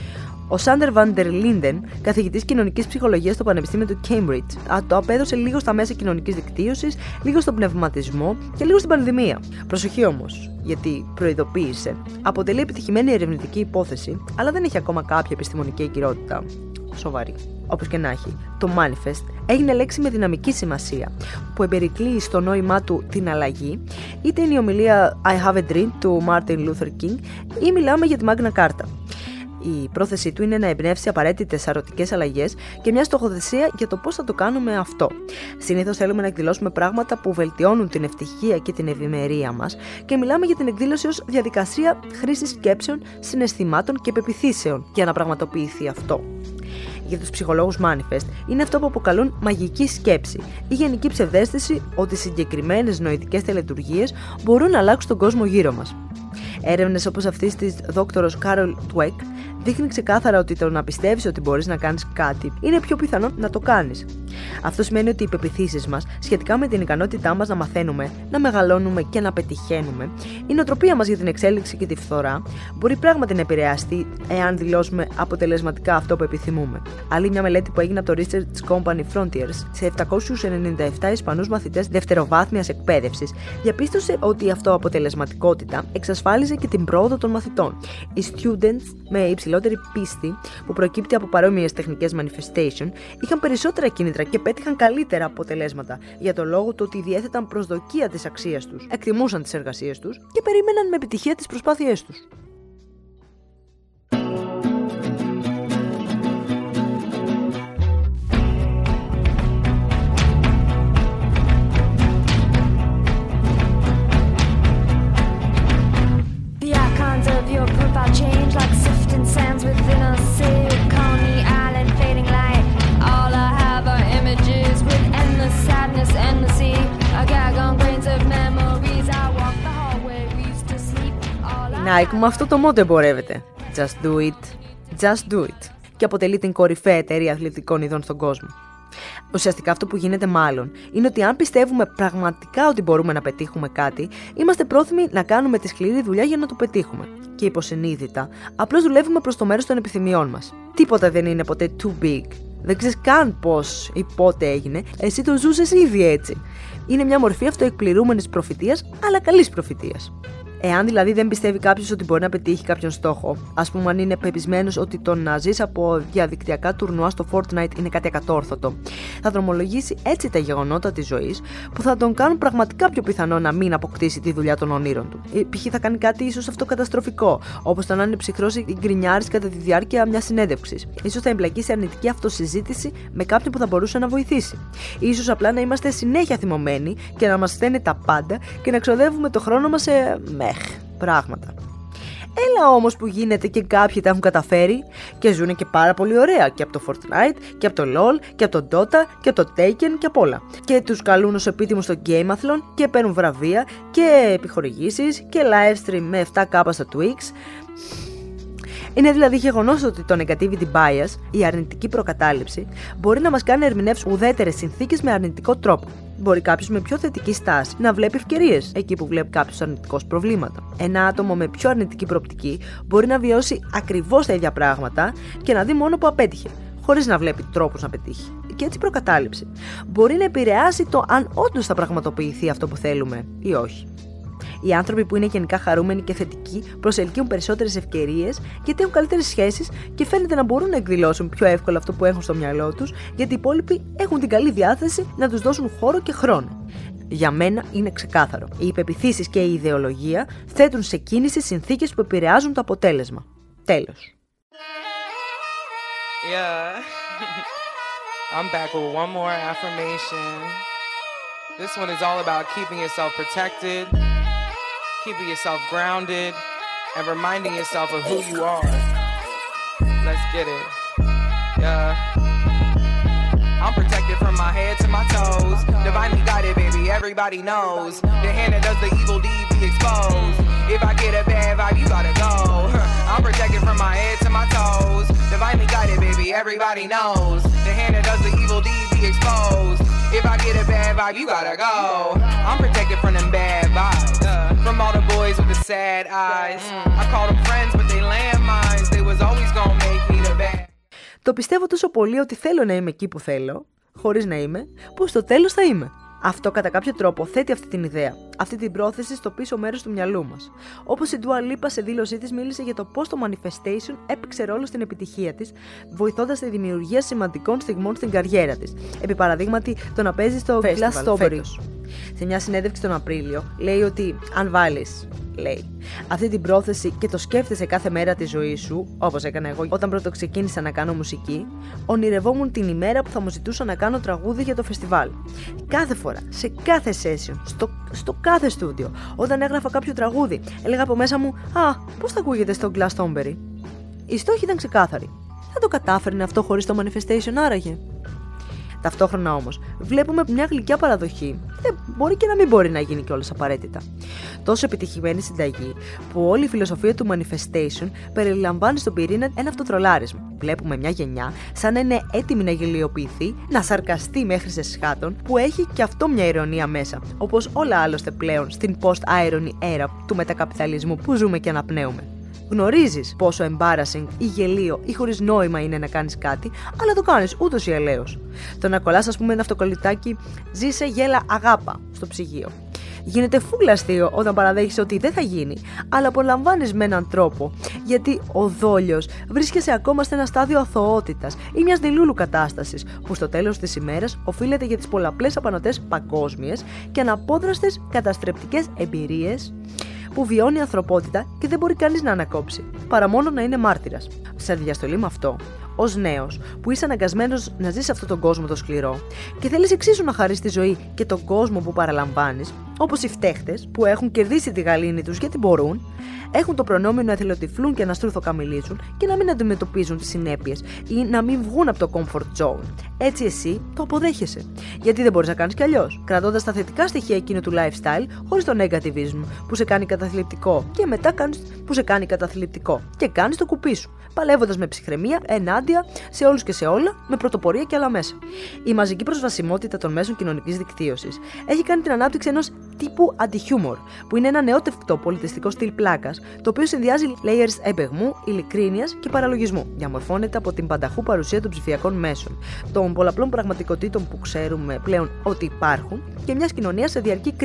S1: Ο Σάντερ Βάντερ Λίντεν, καθηγητής κοινωνικής ψυχολογίας στο Πανεπιστήμιο του Cambridge, το απέδωσε λίγο στα μέσα κοινωνικής δικτύωσης, λίγο στον πνευματισμό και λίγο στην πανδημία. Προσοχή όμως, γιατί προειδοποίησε, αποτελεί επιτυχημένη ερευνητική υπόθεση, αλλά δεν έχει ακόμα κάποια επιστημονική εγκυρότητα σοβαρή. Όπως και να έχει, το Manifest έγινε λέξη με δυναμική σημασία, που εμπερικλείει στο νόημά του την αλλαγή, είτε είναι η ομιλία I Have a Dream του Martin Luther King, ή μιλάμε για τη Magna Carta. Η πρόθεσή του είναι να εμπνεύσει απαραίτητες σαρωτικές αλλαγές και μια στοχοθεσία για το πώς θα το κάνουμε αυτό. Συνήθως θέλουμε να εκδηλώσουμε πράγματα που βελτιώνουν την ευτυχία και την ευημερία μας και μιλάμε για την εκδήλωση ως διαδικασία χρήσης σκέψεων, συναισθημάτων και πεποιθήσεων για να πραγματοποιηθεί αυτό. Για τους ψυχολόγους Manifest είναι αυτό που αποκαλούν μαγική σκέψη ή γενική ψευδαίσθηση ότι συγκεκριμένες νοητικές τελετουργίες μπορούν να αλλάξουν τον κόσμο γύρω μας. Έρευνες όπως αυτής της δόκτωρος Carol Dweck δείχνει ξεκάθαρα ότι το να πιστεύεις ότι μπορείς να κάνεις κάτι είναι πιο πιθανό να το κάνεις. Αυτό σημαίνει ότι οι πεποιθήσεις μας σχετικά με την ικανότητά μας να μαθαίνουμε, να μεγαλώνουμε και να πετυχαίνουμε, η νοοτροπία μας για την εξέλιξη και τη φθορά μπορεί πράγματι να επηρεαστεί εάν δηλώσουμε αποτελεσματικά αυτό που επιθυμούμε. Άλλη μια μελέτη που έγινε από το Research Company Frontiers σε 797 Ισπανούς μαθητές δευτεροβάθμιας εκπαίδευσης διαπίστωσε ότι η αυτοαποτελεσματικότητα εξασφάλιζε και την πρόοδο των μαθητών. Οι students με υψηλότερη πίστη που προκύπτει από παρόμοιες τεχνικές manifestation είχαν περισσότερα κίνητρα και πέτυχαν καλύτερα αποτελέσματα για το λόγο του ότι διέθεταν προσδοκία της αξίας τους, εκτιμούσαν τις εργασίες τους και περίμεναν με επιτυχία τις προσπάθειές τους. Nike με αυτό το μότο εμπορεύεται. Just do it, just do it. Και αποτελεί την κορυφαία εταιρεία αθλητικών ειδών στον κόσμο. Ουσιαστικά αυτό που γίνεται μάλλον είναι ότι αν πιστεύουμε πραγματικά ότι μπορούμε να πετύχουμε κάτι, είμαστε πρόθυμοι να κάνουμε τη σκληρή δουλειά για να το πετύχουμε. Και υποσυνείδητα, απλώς δουλεύουμε προς το μέρος των επιθυμιών μας. Τίποτα δεν είναι ποτέ too big. Δεν ξέρεις καν πώς ή πότε έγινε, εσύ το ζούσες ήδη έτσι. Είναι μια μορφή αυτοεκπληρούμενης προφητείας, αλλά καλής προφητείας. Εάν δηλαδή δεν πιστεύει κάποιος ότι μπορεί να πετύχει κάποιον στόχο, ας πούμε αν είναι πεπισμένος ότι το να ζεις από διαδικτυακά τουρνουά στο Fortnite είναι κάτι ακατόρθωτο, θα δρομολογήσει έτσι τα γεγονότα της ζωής που θα τον κάνουν πραγματικά πιο πιθανό να μην αποκτήσει τη δουλειά των ονείρων του. Π.χ. θα κάνει κάτι ίσως αυτοκαταστροφικό, όπως το να είναι ψυχρός ή γκρινιάρης κατά τη διάρκεια μιας συνέντευξης. Ίσως θα εμπλακεί σε αρνητική αυτοσυζήτηση με κάποιον που θα μπορούσε να βοηθήσει. Ίσως απλά να είμαστε συνέχεια θυμωμένοι και να μας φταίνε τα πάντα και να ξοδεύουμε το χρόνο μας σε πράγματα. Έλα όμως που γίνεται και κάποιοι τα έχουν καταφέρει και ζουν και πάρα πολύ ωραία και από το Fortnite και από το LOL και από το Dota και από το Taken και από όλα. Και τους καλούν ως επίτιμους στο Gameathlon και παίρνουν βραβεία και επιχορηγήσεις και live stream με 7K στο Twitch. Είναι δηλαδή γεγονός ότι το negativity bias, η αρνητική προκατάληψη, μπορεί να μας κάνει να ερμηνεύσουμε ουδέτερες συνθήκες με αρνητικό τρόπο. Μπορεί κάποιος με πιο θετική στάση να βλέπει ευκαιρίες εκεί που βλέπει κάποιος αρνητικός προβλήματα. Ένα άτομο με πιο αρνητική προοπτική μπορεί να βιώσει ακριβώς τα ίδια πράγματα και να δει μόνο που απέτυχε, χωρίς να βλέπει τρόπους να πετύχει. Και έτσι η προκατάληψη μπορεί να επηρεάσει το αν όντως θα πραγματοποιηθεί αυτό που θέλουμε ή όχι. Οι άνθρωποι που είναι γενικά χαρούμενοι και θετικοί προσελκύουν περισσότερες ευκαιρίες γιατί έχουν καλύτερες σχέσεις και φαίνεται να μπορούν να εκδηλώσουν πιο εύκολα αυτό που έχουν στο μυαλό τους, γιατί οι υπόλοιποι έχουν την καλή διάθεση να τους δώσουν χώρο και χρόνο. Για μένα είναι ξεκάθαρο. Οι υπεποιθήσεις και η ιδεολογία θέτουν σε κίνηση συνθήκες που επηρεάζουν το αποτέλεσμα. Τέλος.
S4: Yeah. I'm back with one more affirmation. This one is all about keeping yourself protected, keeping yourself grounded, and reminding yourself of who you are. Let's get it. Yeah. I'm protected from my head to my toes. Divinely guided, baby, everybody knows. The hand that does the evil deed be exposed. If I get a bad vibe, you gotta go. I'm protected from my head to my toes. Divinely guided, baby, everybody knows. The hand that does the evil deed be exposed. If I get a bad vibe, you gotta go. I'm protected from them bad vibes. From all the boys with the sad eyes. I call them friends, but they landmines. They was always gonna make me the bad.
S1: Το πιστεύω τόσο πολύ ότι θέλω να είμαι εκεί που θέλω, χωρίς να είμαι, που στο τέλος θα είμαι. Αυτό κατά κάποιο τρόπο θέτει αυτή την ιδέα, αυτή την πρόθεση στο πίσω μέρος του μυαλού μας. Όπως η Dua Lipa σε δήλωσή της μίλησε για το πώς το manifestation έπαιξε ρόλο στην επιτυχία της, βοηθώντας τη δημιουργία σημαντικών στιγμών στην καριέρα της. Επί παραδείγματι, το να παίζει στο Glastonbury. Σε μια συνέντευξη τον Απρίλιο, λέει ότι αν βάλεις, λέει, αυτή την πρόθεση και το σκέφτεσαι κάθε μέρα της ζωής σου, όπως έκανα εγώ όταν πρώτο ξεκίνησα να κάνω μουσική, ονειρευόμουν την ημέρα που θα μου ζητούσα να κάνω τραγούδι για το φεστιβάλ. Κάθε φορά, σε κάθε session, στο κάθε στούντιο, όταν έγραφα κάποιο τραγούδι, έλεγα από μέσα μου, πώς θα ακούγεται στο Glastonbury. Η στόχη ήταν ξεκάθαρη. Δεν το κατάφερνε αυτό χωρίς το manifestation άραγε. Ταυτόχρονα όμως, βλέπουμε μια γλυκιά παραδοχή. Μπορεί και να μην μπορεί να γίνει κιόλας απαραίτητα. Τόσο επιτυχημένη συνταγή, που όλη η φιλοσοφία του manifestation περιλαμβάνει στον πυρήνα ένα αυτοτρολάρισμα. Βλέπουμε μια γενιά σαν να είναι έτοιμη να γελιοποιηθεί, να σαρκαστεί μέχρι σε σχάτων, που έχει κι αυτό μια ειρωνία μέσα. Όπως όλα άλλωστε πλέον στην post-irony era του μετακαπιταλισμού που ζούμε και αναπνέουμε. Γνωρίζεις πόσο embarrassing ή γελίο ή χωρίς νόημα είναι να κάνεις κάτι, αλλά το κάνεις ούτως ή αλλιώς. Το να κολλάς, ας πούμε, ένα αυτοκολλητάκι «Ζήσε, γέλα, αγάπα» στο ψυγείο. Γίνεται φούλα αστείο όταν παραδέχεσαι ότι δεν θα γίνει, αλλά απολαμβάνεις με έναν τρόπο, γιατί ο δόλιος βρίσκεσαι ακόμα σε ένα στάδιο αθωότητας ή μιας δελούλου κατάστασης, που στο τέλος της ημέρας οφείλεται για τις πολλαπλές απανωτές παγκόσμιες και αναπόδραστες καταστρεπτικές εμπειρίες που βιώνει η ανθρωπότητα και δεν μπορεί κανείς να ανακόψει, παρά μόνο να είναι μάρτυρας. Σε διαστολή με αυτό, ως νέος που είσαι αναγκασμένος να ζεις σε αυτόν τον κόσμο το σκληρό και θέλεις εξίσου να χαρίσεις τη ζωή και τον κόσμο που παραλαμβάνεις, όπως οι φταίχτες που έχουν κερδίσει τη γαλήνη τους γιατί μπορούν, έχουν το προνόμιο να εθελοτυφλούν και να στρουθοκαμιλίζουν και να μην αντιμετωπίζουν τις συνέπειες ή να μην βγουν από το comfort zone. Έτσι εσύ το αποδέχεσαι. Γιατί δεν μπορείς να κάνεις κι αλλιώς, κρατώντας τα θετικά στοιχεία εκείνου του lifestyle χωρίς το negativism που σε κάνει καταθλιπτικό και μετά κάνεις που σε κάνει καταθλιπτικό και κάνεις το κουπί σου, παλεύοντας με ψυχραιμία ενάντια σε όλους και σε όλα, με πρωτοπορία και άλλα μέσα. Η μαζική προσβασιμότητα των μέσων κοινωνικής δικτύωσης έχει κάνει την ανάπτυξη ενός τύπου αντι-humor, που είναι ένα νεότευκτο πολιτιστικό στυλ πλάκας, το οποίο συνδυάζει layers επαιγμού, ειλικρίνειας και παραλογισμού. Διαμορφώνεται από την πανταχού παρουσία των ψηφιακών μέσων, των πολλαπλών πραγματικοτήτων που ξέρουμε πλέον ότι υπάρχουν και μιας κοινωνίας σε διαρκή κρίση.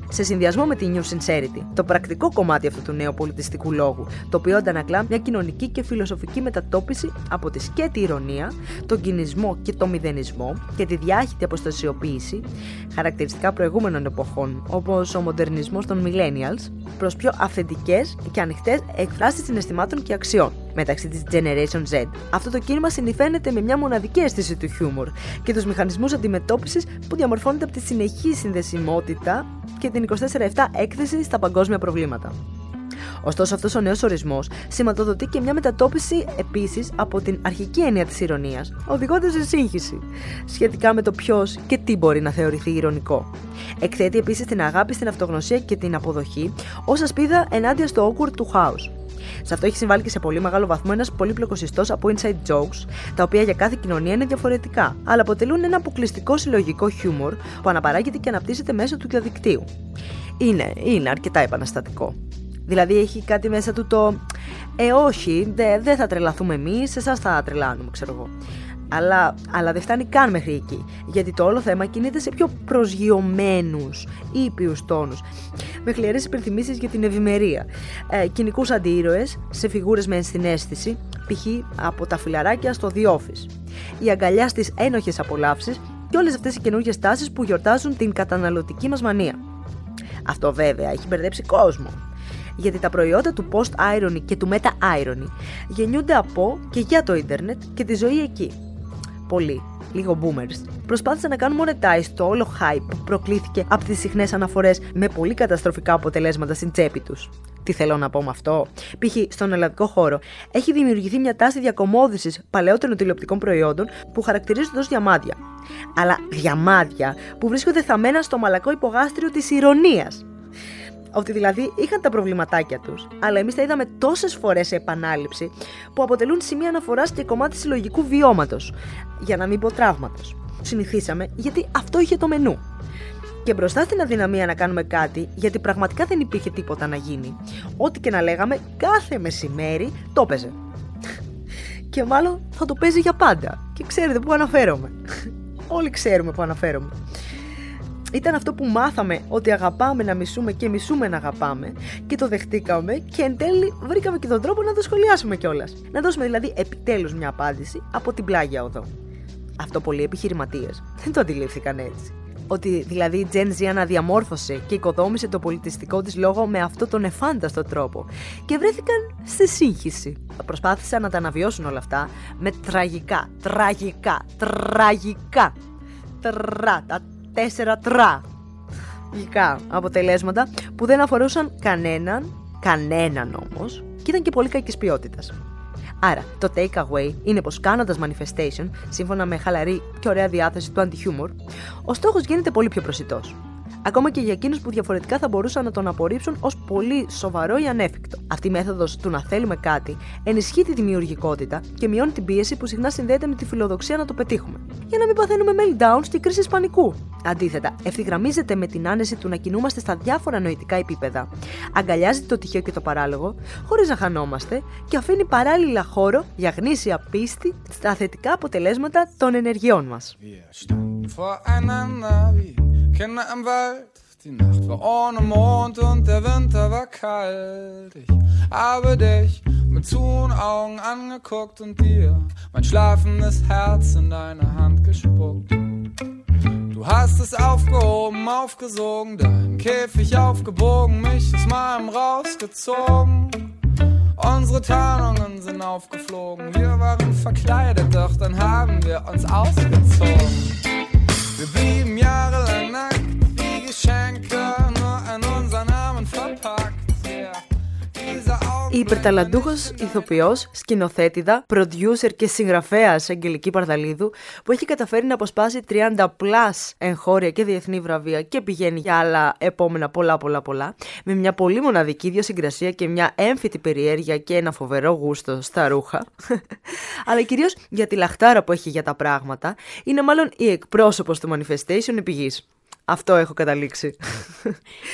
S1: σε συνδυασμό με τη New Sincerity, το πρακτικό κομμάτι αυτού του νέου πολιτιστικού λόγου, το οποίο αντανακλά μια κοινωνική και φιλοσοφική μετατόπιση από τη σκέτη ηρωνία, τον κινησμό και το μηδενισμό και τη διάχυτη αποστασιοποίηση, χαρακτηριστικά προηγούμενων εποχών, όπως ο μοντερνισμός των millennials, προς πιο αυθεντικές και ανοιχτές εκφράσεις συναισθημάτων και αξιών. Μεταξύ της Generation Z, αυτό το κίνημα συνυφαίνεται με μια μοναδική αίσθηση του χιούμορ και τους μηχανισμούς αντιμετώπισης που διαμορφώνεται από τη συνεχή συνδεσιμότητα και την 24/7 έκθεση στα παγκόσμια προβλήματα. Ωστόσο, αυτός ο νέος ορισμός σηματοδοτεί και μια μετατόπιση επίσης από την αρχική έννοια της ηρωνίας, οδηγώντας σε σύγχυση σχετικά με το ποιος και τι μπορεί να θεωρηθεί ηρωνικό. Εκθέτει επίσης την αγάπη στην αυτογνωσία και την αποδοχή ως ασπίδα ενάντια στο awkward του χάους. Σε αυτό έχει συμβάλει και σε πολύ μεγάλο βαθμό ένας πολύπλοκος ιστός από inside jokes, τα οποία για κάθε κοινωνία είναι διαφορετικά, αλλά αποτελούν ένα αποκλειστικό συλλογικό χιούμορ που αναπαράγεται και αναπτύσσεται μέσω του διαδικτύου. Είναι αρκετά επαναστατικό. Δηλαδή έχει κάτι μέσα του το όχι, δεν θα τρελαθούμε εμείς, εσάς θα τρελάνουμε, ξέρω εγώ. Αλλά δεν φτάνει καν μέχρι εκεί, γιατί το όλο θέμα κινείται σε πιο προσγειωμένους, ήπιους τόνους, με χλιαρές υπενθυμίσεις για την ευημερία, κοινικούς αντίηρωες σε φιγούρες με ενσυναίσθηση, π.χ. από τα φιλαράκια στο The Office, η αγκαλιά στις ένοχες απολαύσεις και όλες αυτές οι καινούργιες τάσεις που γιορτάζουν την καταναλωτική μας μανία. Αυτό βέβαια έχει μπερδέψει κόσμο, γιατί τα προϊόντα του post-irony και του meta-irony γεννιούνται από και για το ίντερνετ και τη ζωή εκεί. Πολλοί, λίγο boomers, προσπάθησαν να κάνουν monetize το όλο hype που προκλήθηκε από τις συχνές αναφορές με πολύ καταστροφικά αποτελέσματα στην τσέπη τους. Τι θέλω να πω με αυτό? Π.χ. στον ελλαδικό χώρο έχει δημιουργηθεί μια τάση διακομόδησης παλαιότερων τηλεοπτικών προϊόντων που χαρακτηρίζονται ως διαμάντια. Αλλά διαμάντια που βρίσκονται θαμμένα στο μαλακό υπογάστριο της ηρωνίας. Ότι δηλαδή είχαν τα προβληματάκια τους, αλλά εμείς τα είδαμε τόσες φορές σε επανάληψη που αποτελούν σημεία αναφοράς και κομμάτι συλλογικού βιώματος, για να μην πω τραύματος. Συνηθίσαμε γιατί αυτό είχε το μενού. Και μπροστά στην αδυναμία να κάνουμε κάτι, γιατί πραγματικά δεν υπήρχε τίποτα να γίνει, ό,τι και να λέγαμε κάθε μεσημέρι το έπαιζε. Και μάλλον θα το παίζει για πάντα. Και ξέρετε πού αναφέρομαι. Όλοι ξέρουμε πού αναφέρομαι. Ήταν αυτό που μάθαμε ότι αγαπάμε να μισούμε και μισούμε να αγαπάμε και το δεχτήκαμε και εν τέλει βρήκαμε και τον τρόπο να το σχολιάσουμε κιόλας. Να δώσουμε δηλαδή επιτέλους μια απάντηση από την πλάγια οδό. Αυτό πολλοί επιχειρηματίες δεν το αντιλήφθηκαν έτσι. Ότι δηλαδή η Gen Z αναδιαμόρφωσε και οικοδόμησε το πολιτιστικό της λόγο με αυτόν τον εφάνταστο τρόπο και βρέθηκαν στη σύγχυση. Προσπάθησαν να τα αναβιώσουν όλα αυτά με τραγικά τα 4 τραγικά αποτελέσματα που δεν αφορούσαν κανέναν όμως και ήταν και πολύ κακής ποιότητας. Άρα, το takeaway είναι πως κάνοντας manifestation, σύμφωνα με χαλαρή και ωραία διάθεση του anti-humor, ο στόχος γίνεται πολύ πιο προσιτός. Ακόμα και για εκείνους που διαφορετικά θα μπορούσαν να τον απορρίψουν ως πολύ σοβαρό ή ανέφικτο. Αυτή η μέθοδος του να θέλουμε κάτι ενισχύει τη δημιουργικότητα και μειώνει την πίεση που συχνά συνδέεται με τη φιλοδοξία να το πετύχουμε. Για να μην παθαίνουμε meltdowns και κρίσεις πανικού. Αντίθετα, ευθυγραμμίζεται με την άνεση του να κινούμαστε στα διάφορα νοητικά επίπεδα, αγκαλιάζει το τυχαίο και το παράλογο, χωρίς να χανόμαστε και αφήνει παράλληλα χώρο για γνήσια πίστη στα θετικά αποτελέσματα των ενεργειών μας.
S6: Kinder im Wald, die Nacht war ohne Mond und der Winter war kalt. Ich habe dich mit zu'n Augen angeguckt und dir mein schlafendes Herz in deine Hand gespuckt. Du hast es aufgehoben, aufgesogen, deinen Käfig aufgebogen, mich aus meinem rausgezogen. Unsere Tarnungen sind aufgeflogen, wir waren verkleidet, doch dann haben wir uns ausgezogen. Wir blieben jahrelang nackt, wie Geschenke, nur in unseren Namen verpackt.
S1: Η υπερταλαντούχος ηθοποιός, σκηνοθέτηδα, producer και συγγραφέας Αγγελική Παρδαλίδου, που έχει καταφέρει να αποσπάσει 30+ εγχώρια και διεθνή βραβεία και πηγαίνει για άλλα επόμενα πολλά, με μια πολύ μοναδική ιδιοσυγκρασία και μια έμφυτη περιέργεια και ένα φοβερό γούστο στα ρούχα, αλλά κυρίως για τη λαχτάρα που έχει για τα πράγματα, είναι μάλλον η εκπρόσωπος του manifestation επί γης. Αυτό έχω καταλήξει.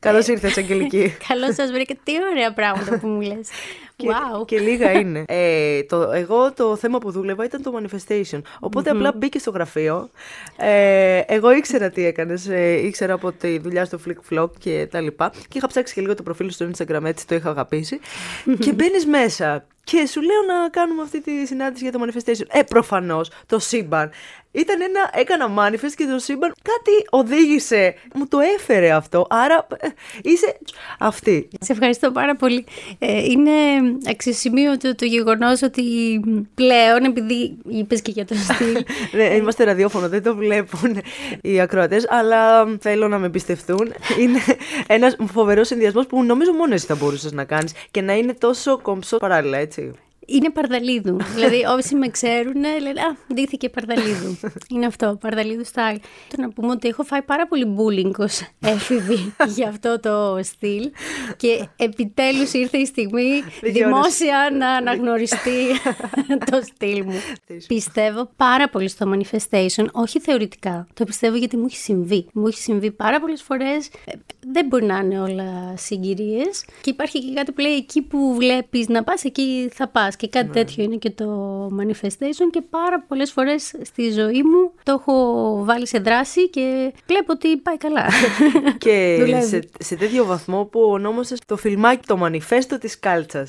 S1: Καλώς ήρθες, Αγγελική.
S7: Καλώς σας βρήκα. Τι ωραία πράγματα που μου λες. Wow.
S1: Και λίγα είναι. Εγώ το θέμα που δούλευα ήταν το manifestation. Οπότε απλά μπήκε στο γραφείο. Εγώ ήξερα τι έκανες. Ήξερα από τη δουλειά στο Flick Vlog και τα λοιπά. Και είχα ψάξει και λίγο το προφίλ στο Instagram, έτσι το είχα αγαπήσει. Και μπαίνεις μέσα. Και σου λέω να κάνουμε αυτή τη συνάντηση για το manifestation. Προφανώς το σύμπαν. Έκανα manifest και το σύμπαν κάτι οδήγησε. Μου το έφερε αυτό. Άρα είσαι αυτή.
S7: Σε ευχαριστώ πάρα πολύ. Είναι αξιοσημείωτο το γεγονός ότι πλέον, επειδή είπες και για το στυλ.
S1: Είμαστε ραδιόφωνο, δεν το βλέπουν οι ακροατές, αλλά θέλω να με εμπιστευτούν. Είναι ένας φοβερός συνδυασμός που νομίζω μόνο εσύ θα μπορούσες να κάνεις και να είναι τόσο κομψό παράλληλα, έτσι.
S7: Είναι Παρδαλίδου. Δηλαδή, όσοι με ξέρουν, λένε ντύθηκε Παρδαλίδου. Είναι αυτό, Παρδαλίδου style. Το να πούμε ότι έχω φάει πάρα πολύ bullying ως έφηβη για αυτό το στυλ. Και επιτέλους ήρθε η στιγμή δημόσια να αναγνωριστεί το στυλ μου. Πιστεύω πάρα πολύ στο manifestation, όχι θεωρητικά. Το πιστεύω γιατί μου έχει συμβεί. Μου έχει συμβεί πάρα πολλές φορές. Δεν μπορεί να είναι όλα συγκυρίες. Και υπάρχει και κάτι που λέει εκεί που βλέπεις να πας, εκεί θα πας. Και κάτι τέτοιο είναι και το manifestation και πάρα πολλές φορές στη ζωή μου το έχω βάλει σε δράση και βλέπω ότι πάει καλά.
S1: Και σε τέτοιο βαθμό που ονόμασες το φιλμάκι το μανιφέστο της κάλτσας.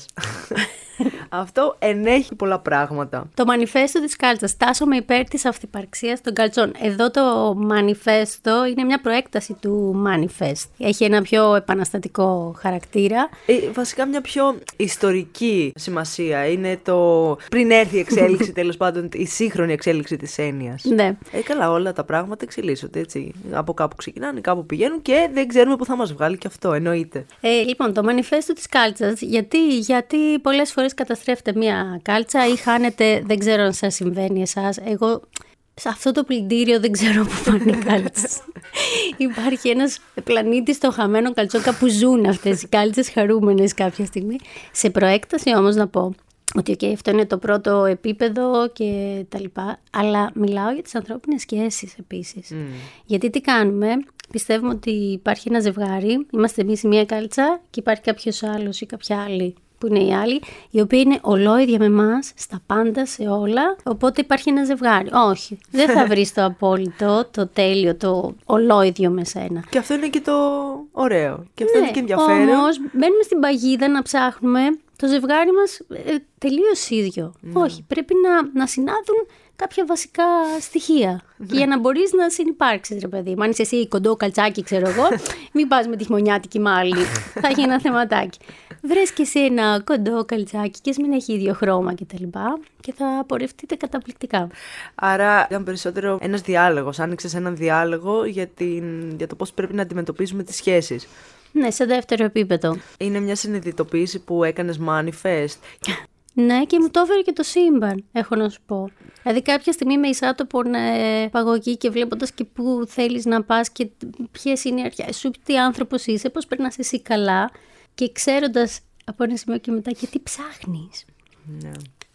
S1: Αυτό ενέχει πολλά πράγματα.
S7: Το μανιφέστο της κάλτσας. Τάσσομαι υπέρ της αυθυπαρξίας των καλτσών. Εδώ το μανιφέστο είναι μια προέκταση του manifest. Έχει ένα πιο επαναστατικό χαρακτήρα.
S1: Βασικά μια πιο ιστορική σημασία. Είναι το πριν έρθει η εξέλιξη, τέλος πάντων, η σύγχρονη εξέλιξη της έννοιας.
S7: Ναι.
S1: Καλά, όλα τα πράγματα εξελίσσονται, έτσι. Από κάπου ξεκινάνε, κάπου πηγαίνουν και δεν ξέρουμε πού θα μας βγάλει και αυτό, εννοείται.
S7: Λοιπόν, το μανιφέστο της κάλτσας, γιατί πολλές φορές καταστρέφεται μια κάλτσα ή χάνεται, δεν ξέρω αν σας συμβαίνει εσάς. Εγώ σε αυτό το πλυντήριο δεν ξέρω πού πάνε οι κάλτσες. Υπάρχει ένας πλανήτης των χαμένων καλτσών, κάπου ζουν αυτές οι κάλτσες χαρούμενες κάποια στιγμή. Σε προέκταση όμως να πω ότι αυτό είναι το πρώτο επίπεδο και τα λοιπά, αλλά μιλάω για τις ανθρώπινες σχέσεις επίσης. Γιατί τι κάνουμε, πιστεύουμε ότι υπάρχει ένα ζευγάρι, είμαστε εμείς μία κάλτσα και υπάρχει κάποιος άλλος ή κάποια άλλη που είναι οι άλλοι, οι οποίοι είναι ολόιδια με εμάς, στα πάντα, σε όλα, οπότε υπάρχει ένα ζευγάρι. Όχι, δεν θα βρεις το απόλυτο, το τέλειο, το ολόιδιο με σένα.
S1: Και αυτό είναι και το ωραίο. Και αυτό είναι και ενδιαφέρον.
S7: Όμως, μπαίνουμε στην παγίδα να ψάχνουμε το ζευγάρι μας τελείως ίδιο. Όχι, πρέπει να συνάδουν κάποια βασικά στοιχεία. Και για να μπορείς να συνυπάρξεις, ρε παιδί. Αν είσαι εσύ κοντό καλτσάκι, ξέρω εγώ, μην πας με τη χειμωνιάτικη μάλλη. Θα έχει ένα θεματάκι. Βρες και εσύ ένα κοντό καλτσάκι και μην έχει ίδιο χρώμα κτλ. Και θα πορευτείτε καταπληκτικά.
S1: Άρα ήταν περισσότερο ένας διάλογος. Άνοιξες έναν διάλογο για το πώς πρέπει να αντιμετωπίζουμε τις σχέσεις.
S7: Ναι, σε δεύτερο επίπεδο.
S1: Είναι μια συνειδητοποίηση που έκανες manifest.
S7: Ναι, και μου το έφερε και το σύμπαν, έχω να σου πω. Δηλαδή κάποια στιγμή με εισάτοπον παγωγή και βλέποντας και πού θέλεις να πας και ποιες είναι οι αρχές σου, τι άνθρωπος είσαι, πώς περνάς εσύ καλά και ξέροντας από ένα σημείο και μετά και τι ψάχνεις.
S1: Ναι.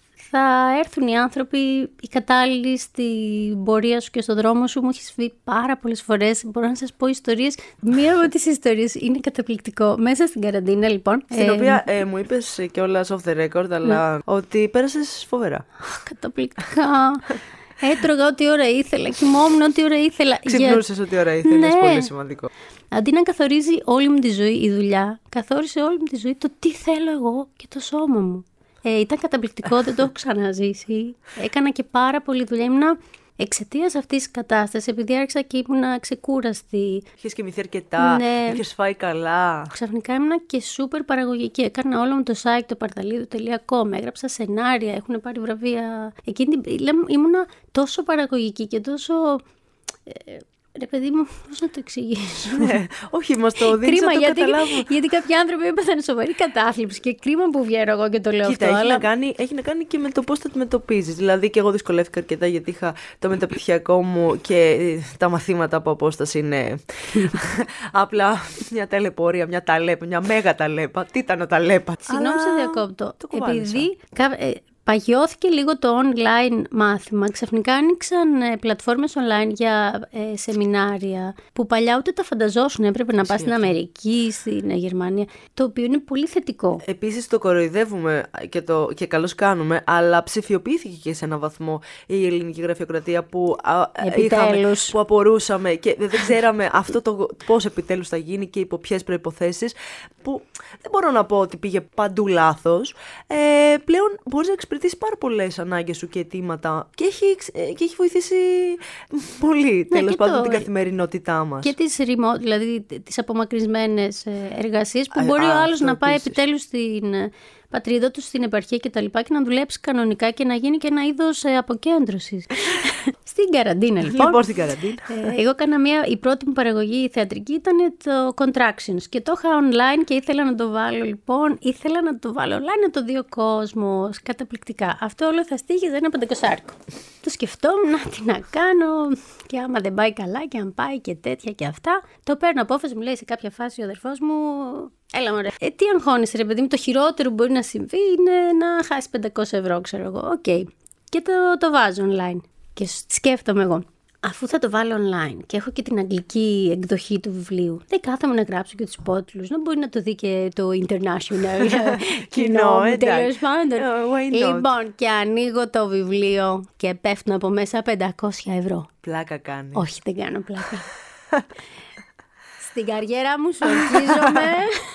S7: Θα έρθουν οι άνθρωποι, οι κατάλληλοι στην πορεία σου και στον δρόμο σου. Μου έχει συμβεί πάρα πολλές φορές. Μπορώ να σας πω ιστορίες. Μία από τις ιστορίες είναι καταπληκτικό. Μέσα στην καραντίνα, λοιπόν.
S1: Στην οποία μου είπες κιόλας off the record, αλλά ότι πέρασες φοβερά.
S7: Καταπληκτικά. Έτρωγα ό,τι ώρα ήθελα, κοιμόμουν ό,τι ώρα ήθελα.
S1: Ξυπνούσες ό,τι ώρα ήθελες, πολύ σημαντικό.
S7: Αντί να καθορίζει όλη μου τη ζωή η δουλειά, καθόρισε όλη μου τη ζωή το τι θέλω εγώ και το σώμα μου. Ήταν καταπληκτικό, δεν το έχω ξαναζήσει. Έκανα και πάρα πολλή δουλειά. Ήμουνα εξαιτίας αυτής της κατάστασης, επειδή άρχισα και ήμουνα ξεκούραστη.
S1: Είχες κοιμηθεί αρκετά, είχες φάει καλά.
S7: Ξαφνικά ήμουνα και σούπερ παραγωγική. Έκανα όλο μου το site, το pardalidou.com, έγραψα σενάρια, έχουν πάρει βραβεία. Εκείνη ήμουνα τόσο παραγωγική και τόσο. Ρε παιδί μου, πώς να το εξηγήσω.
S1: Όχι, μας το δίνεις να το καταλάβω.
S7: Γιατί κάποιοι άνθρωποι έπαθαν σοβαρή κατάθλιψη και κρίμα που βγαίνω εγώ και το λέω.
S1: Κοίτα,
S7: αυτό.
S1: Έχει να κάνει και με το πώς το αντιμετωπίζεις. Δηλαδή και εγώ δυσκολεύτηκα αρκετά γιατί είχα το μεταπτυχιακό μου και τα μαθήματα από απόσταση είναι απλά μια ταλαιπωρία, μια μέγα ταλέπα. Τι ήταν ο ταλέπα.
S7: Συγγνώμη, σε διακόπτω. Επειδή παγιώθηκε λίγο το online μάθημα. Ξαφνικά άνοιξαν πλατφόρμες online για σεμινάρια που παλιά ούτε τα φανταζόσουν. Έπρεπε να πας στην Αμερική, στην Γερμανία. Το οποίο είναι πολύ θετικό.
S1: Επίσης το κοροϊδεύουμε και καλώς κάνουμε, αλλά ψηφιοποιήθηκε και σε έναν βαθμό η ελληνική γραφειοκρατία που απορούσαμε και δεν ξέραμε αυτό το πώς επιτέλους θα γίνει και υπό ποιες προϋποθέσεις. Που δεν μπορώ να πω ότι πήγε παντού λάθος. Πλέον μπορείς να εξυπηρετήσεις πάρα πολλές ανάγκες σου και αιτήματα και έχει βοηθήσει πολύ, τέλος πάντων, την καθημερινότητά μας.
S7: Και τις remote, δηλαδή τις απομακρυσμένες εργασίες που μπορεί ο άλλος να πάει επιτέλους στην πατρίδα του, στην επαρχία κτλ. Και να δουλέψει κανονικά και να γίνει και ένα είδος αποκέντρωσης. Στην καραντίνα, λοιπόν.
S1: Στην καραντίνα.
S7: Εγώ έκανα η πρώτη μου παραγωγή θεατρική ήταν το Contractions και το είχα online και ήθελα να το βάλω, λοιπόν. Ήθελα να το βάλω online, να το δει ο κόσμος. Καταπληκτικά. Αυτό όλο θα στοίχιζε ένα 500. Το σκεφτόμουν, τι να κάνω. Και άμα δεν πάει καλά, και αν πάει και τέτοια και αυτά. Το παίρνω απόφαση, μου λέει σε κάποια φάση ο αδερφός μου. Έλα μωρέ, τι αγχώνεσαι ρε παιδί μου, το χειρότερο που μπορεί να συμβεί είναι να χάσει 500 ευρώ, ξέρω εγώ. Οκ. Και το βάζω online. Και σκέφτομαι εγώ, αφού θα το βάλω online και έχω και την αγγλική εκδοχή του βιβλίου, δεν κάθομαι να γράψω και τους υπότιτλους, να μπορεί να το δει και το international κοινό, τέλος πάντων. Λοιπόν, και ανοίγω το βιβλίο και πέφτουν από μέσα 500 ευρώ.
S1: Πλάκα κάνει.
S7: Όχι, δεν κάνω πλάκα. Στην καριέρα μου σου ορκίζομαι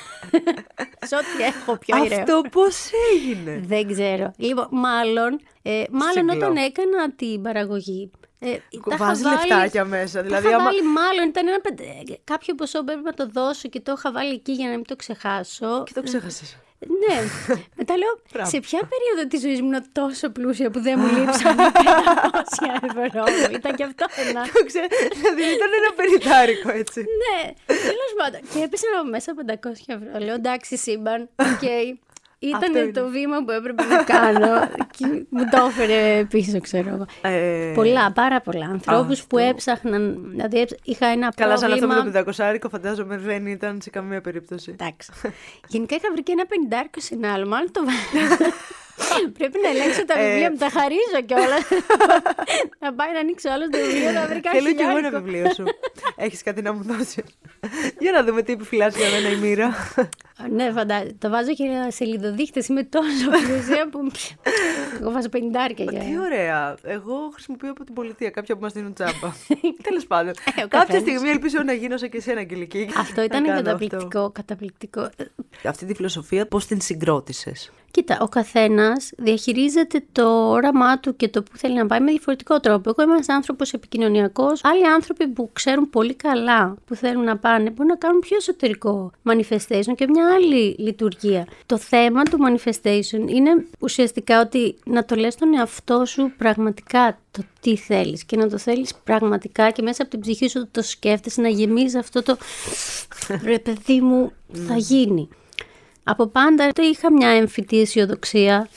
S7: σε ό,τι έχω πιο ειραίο.
S1: Αυτό πώς έγινε?
S7: Δεν ξέρω. Λοιπόν, μάλλον όταν έκανα την παραγωγή,
S1: βάζει λεφτάκια μέσα. Δηλαδή,
S7: είχα βάλει μάλλον, ήταν κάποιο ποσό πρέπει να το δώσω και το είχα βάλει εκεί για να μην το ξεχάσω.
S1: Και το ξέχασες.
S7: Ναι. Μετά λέω, σε ποια περίοδο της ζωής μου είναι τόσο πλούσια που δεν μου λείψαν 500 ευρώ? Ήταν και αυτό ένα.
S1: Δηλαδή ήταν ένα πενηντάρικο, έτσι.
S7: Ναι, τέλος πάντων. Και έπεσαν από μέσα 500 ευρώ. Λέω, εντάξει, σύμπαν, οκ. Ήταν το βήμα που έπρεπε να κάνω και μου το έφερε πίσω, ξέρω εγώ. Πολλά, πάρα πολλά. Ανθρώπους που έψαχναν. Δηλαδή είχα ένα πρόβλημα.
S1: Καλά, σαν αυτό με το 500 φαντάζομαι δεν ήταν σε καμία περίπτωση.
S7: Εντάξει. Γενικά είχα βρει και ένα 50 σε ένα άλλο. Μάλλον το βάλω. Πρέπει να ελέγξω τα βιβλία μου, τα χαρίζω κιόλας. Να πάει να ανοίξω άλλο το βιβλίο, να βρει κάτι.
S1: Θέλω κι εγώ ένα βιβλίο σου. Έχεις κάτι να μου δώσεις? Για να δούμε τι επιφυλάσσει για μένα η μοίρα.
S7: Ναι, φαντάζομαι. Το βάζω και σελίδοδείχτες. Είμαι τόσο πλούσια που. Εγώ βάζω 50 για.
S1: Τι ωραία. Εγώ χρησιμοποιώ από την πολιτεία κάποια που μας δίνουν τσάμπα. Τέλος πάντων. Κάποια στιγμή ελπίζω να γίνω σαν και εσένα, Αγγελική.
S7: Αυτό ήταν καταπληκτικό.
S1: Αυτή τη φιλοσοφία πώς την συγκρότησες?
S7: Κοίτα, ο καθένας διαχειρίζεται το όραμά του και το που θέλει να πάει με διαφορετικό τρόπο. Εγώ είμαι ένας άνθρωπος επικοινωνιακός. Άλλοι άνθρωποι που ξέρουν πολύ καλά που θέλουν να πάνε μπορούν να κάνουν πιο εσωτερικό manifestation και μια άλλη λειτουργία. Το θέμα του manifestation είναι ουσιαστικά ότι να το λες τον εαυτό σου πραγματικά το τι θέλεις και να το θέλεις πραγματικά και μέσα από την ψυχή σου το σκέφτεσαι, να γεμίζεις αυτό το ρε παιδί μου θα γίνει. Από πάντα είχα μια έμφυτη αισιοδοξία,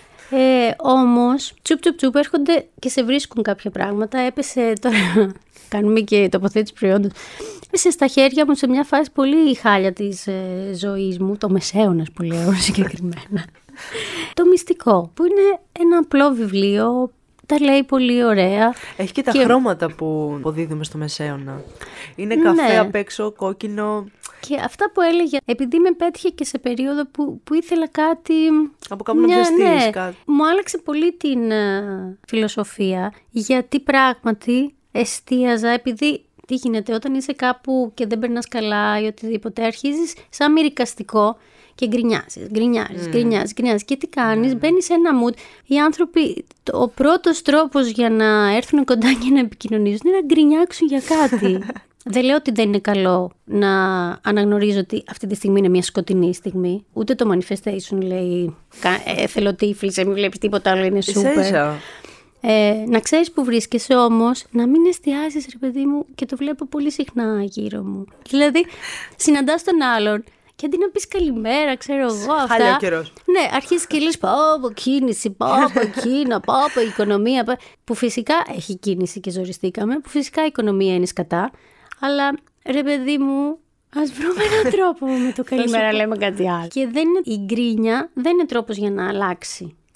S7: όμως τσουπ έρχονται και σε βρίσκουν κάποια πράγματα. Έπεσε τώρα, κάνουμε και τοποθέτηση προϊόντος, έπεσε στα χέρια μου σε μια φάση πολύ χάλια της ζωής μου, το Μεσαίωνας που λέω συγκεκριμένα. Το Μυστικό, που είναι ένα απλό βιβλίο, τα λέει πολύ ωραία.
S1: Έχει και τα χρώματα που αποδίδουμε στο Μεσαίωνα. Είναι καφέ απ' έξω, κόκκινο.
S7: Και αυτά που έλεγε, επειδή με πέτυχε και σε περίοδο που ήθελα κάτι.
S1: Από κάπου να πιαστείς κάτι.
S7: Μου άλλαξε πολύ την φιλοσοφία, γιατί πράγματι εστίαζα, επειδή τι γίνεται όταν είσαι κάπου και δεν περνάς καλά ή οτιδήποτε, αρχίζεις σαν μυρικαστικό και γκρινιάζεις. Και τι κάνεις, μπαίνεις σε ένα mood. Οι άνθρωποι, ο πρώτος τρόπος για να έρθουν κοντά και να επικοινωνήσουν είναι να γκρινιάξουν για κάτι. Δεν λέω ότι δεν είναι καλό να αναγνωρίζω ότι αυτή τη στιγμή είναι μια σκοτεινή στιγμή. Ούτε το manifestation λέει θέλω τύφλισε, μην βλέπεις τίποτα άλλο, είναι σούπερ. Να ξέρεις που βρίσκεσαι, όμως να μην εστιάζεις ρε παιδί μου, και το βλέπω πολύ συχνά γύρω μου. Δηλαδή συναντάς τον άλλον και αντί να πεις καλημέρα, ξέρω εγώ αυτά.
S1: Χάλια ο καιρός.
S7: Ναι, αρχίζεις και λες πάω από κίνηση, πάω από εκείνο, πάω από οικονομία. Που φυσικά έχει κίνηση και ζοριστήκαμε, που φυσικά η οικονομία είναι σκατά. Αλλά ρε παιδί μου, ας βρούμε έναν τρόπο με το καλημέρα λέμε κάτι άλλο. Και η γκρίνια δεν είναι τρόπος για να αλλάξει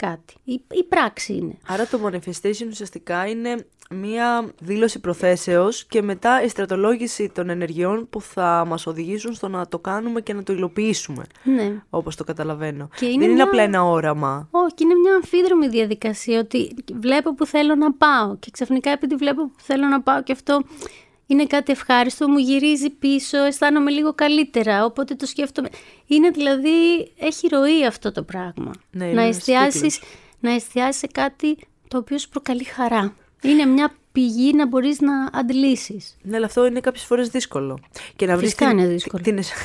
S7: κάτι. Η πράξη είναι.
S1: Άρα το manifestation ουσιαστικά είναι μία δήλωση προθέσεως και μετά η στρατολόγηση των ενεργειών που θα μας οδηγήσουν στο να το κάνουμε και να το υλοποιήσουμε.
S7: Ναι.
S1: Όπως το καταλαβαίνω.
S7: Είναι
S1: είναι απλά ένα όραμα.
S7: Όχι, είναι μια αμφίδρομη διαδικασία ότι βλέπω που θέλω να πάω και ξαφνικά επειδή βλέπω που θέλω να πάω και αυτό είναι κάτι ευχάριστο, μου γυρίζει πίσω, αισθάνομαι λίγο καλύτερα, οπότε το σκέφτομαι. Είναι δηλαδή, έχει ροή αυτό το πράγμα.
S1: Ναι,
S7: να εστιάσεις σε κάτι το οποίο σου προκαλεί χαρά. Είναι μια πηγή να μπορείς να αντλήσεις.
S1: Ναι, αλλά αυτό είναι κάποιες φορές δύσκολο. Και να βρεις
S7: είναι δύσκολο.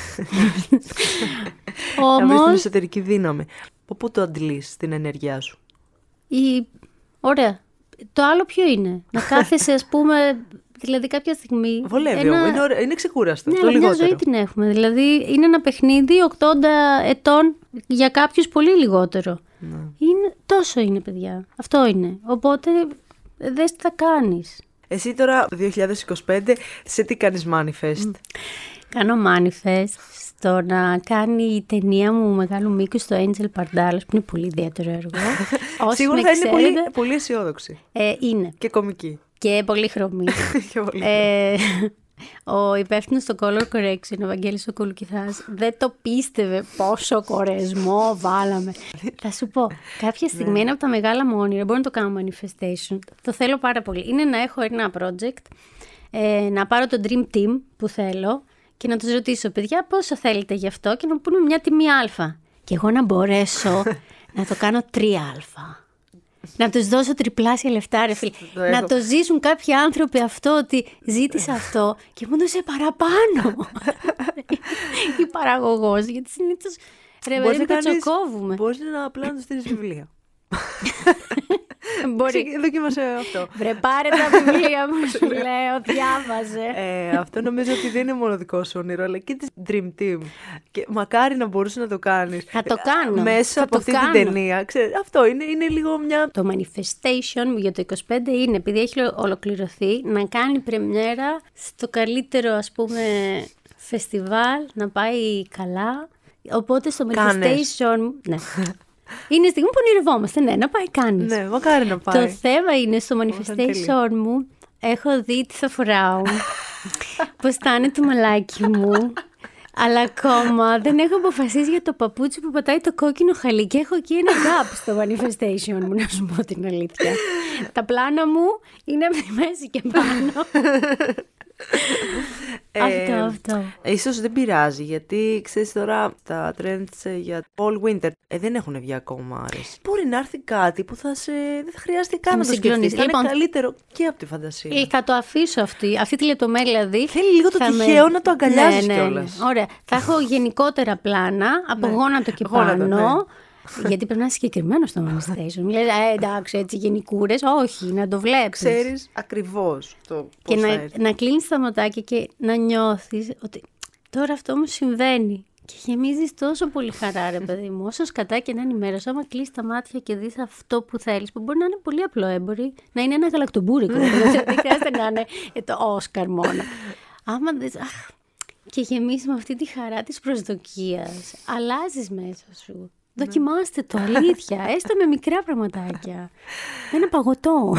S1: Να βρεις την εσωτερική δύναμη. Πού το αντλείς την ενέργειά σου?
S7: Ωραία. Το άλλο ποιο είναι? Να κάθεσαι, ας πούμε, δηλαδή κάποια στιγμή.
S1: Βολεύει είναι ξεκούραστο.
S7: Ναι,
S1: το
S7: αλλά μια ζωή την έχουμε. Δηλαδή είναι ένα παιχνίδι 80 ετών για κάποιους πολύ λιγότερο.
S1: Ναι.
S7: Τόσο είναι, παιδιά. Αυτό είναι. Οπότε δες τι θα κάνεις.
S1: Εσύ τώρα, 2025, σε τι κάνεις manifest?
S7: Κάνω manifest στο να κάνει η ταινία μου μεγάλου μήκους στο Angel Pardalos, που είναι πολύ ιδιαίτερο έργο.
S1: Σίγουρα θα είναι πολύ, πολύ αισιόδοξη.
S7: Είναι.
S1: Και κωμική.
S7: Και πολύ χρωμή. Ο υπεύθυνος στο Color Correction, ο Βαγγέλης ο Κολουκηθάς, δεν το πίστευε πόσο κορεσμό βάλαμε. Θα σου πω, κάποια στιγμή ένα από τα μεγάλα μου όνειρα, μπορώ να το κάνω manifestation, το θέλω πάρα πολύ, είναι να έχω ένα project, να πάρω το dream team που θέλω και να τους ρωτήσω, παιδιά, πόσο θέλετε γι' αυτό, και να μου πούνε μια τιμή α. Και εγώ να μπορέσω να το κάνω 3α. Να τους δώσω τριπλάσια λεφτά, ρε φίλε. Να το ζήσουν κάποιοι άνθρωποι αυτό, ότι ζήτησα αυτό και μου έδωσε παραπάνω. Η παραγωγός, γιατί συνήθως ρε παιδί τσοκόβουμε.
S1: Μπορείς να απλά να τους στείλεις βιβλία.
S7: Μπορεί.
S1: Δοκίμασε αυτό.
S7: Βρε, πάρε τα βιβλία μου, σου λέω, διάβαζε.
S1: Αυτό νομίζω ότι δεν είναι μόνο δικό σου όνειρο, αλλά και της Dream Team. Και μακάρι να μπορούσε να το κάνεις.
S7: Θα το κάνω.
S1: Μέσα από αυτή την ταινία. Αυτό είναι λίγο μια.
S7: Το manifestation για το 25 είναι, επειδή έχει ολοκληρωθεί, να κάνει πρεμιέρα στο καλύτερο, ας πούμε, φεστιβάλ, να πάει καλά. Οπότε στο manifestation. Ναι. Είναι στιγμή που ονειρευόμαστε, να πάει κάνεις.
S1: Ναι, μακάρι να πάει.
S7: Το θέμα είναι στο manifestation μου, έχω δει τι θα φοράω, πώς θα είναι το μαλάκι μου, αλλά ακόμα δεν έχω αποφασίσει για το παπούτσι που πατάει το κόκκινο χαλί και έχω εκεί ένα gap στο manifestation μου, να σου πω την αλήθεια. Τα πλάνα μου είναι από τη μέση και πάνω. Αυτό.
S1: Ίσως δεν πειράζει, γιατί ξέρεις τώρα τα trends για all winter δεν έχουν βγει ακόμα, άρεσε. Μπορεί να έρθει κάτι που δεν θα χρειάζεται καν να το σκεφτείς. Θα είναι καλύτερο και από τη φαντασία.
S7: Θα το αφήσω αυτή τη λεπτομέρεια δηλαδή.
S1: Θέλει λίγο το τυχαίο να το αγκαλιάζεις κιόλας.
S7: Ωραία. Θα έχω γενικότερα πλάνα από γόνατο και πάνω. Γιατί πρέπει να είσαι συγκεκριμένο στο manifestation. Μην λες, εντάξει, έτσι γενικούρες. Όχι, να το βλέπεις.
S1: Ξέρεις ακριβώς το πώς
S7: και
S1: θα έρθει.
S7: να κλείνεις τα ματάκια και να νιώθεις ότι τώρα αυτό μου συμβαίνει. Και γεμίζεις τόσο πολύ χαρά, ρε παιδί μου. Όσο σκατά και να είναι η μέρα σου, άμα κλείσεις τα μάτια και δεις αυτό που θέλεις, που μπορεί να είναι πολύ απλό, μπορεί να είναι ένα γαλακτομπούρικο. Δεν χρειάζεται να είναι το Όσκαρ μόνο. Άμα δεις, και γεμίσεις με αυτή τη χαρά της προσδοκίας, αλλάζεις μέσα σου. Δοκιμάστε το, αλήθεια, έστω με μικρά πραγματάκια. Ένα παγωτό.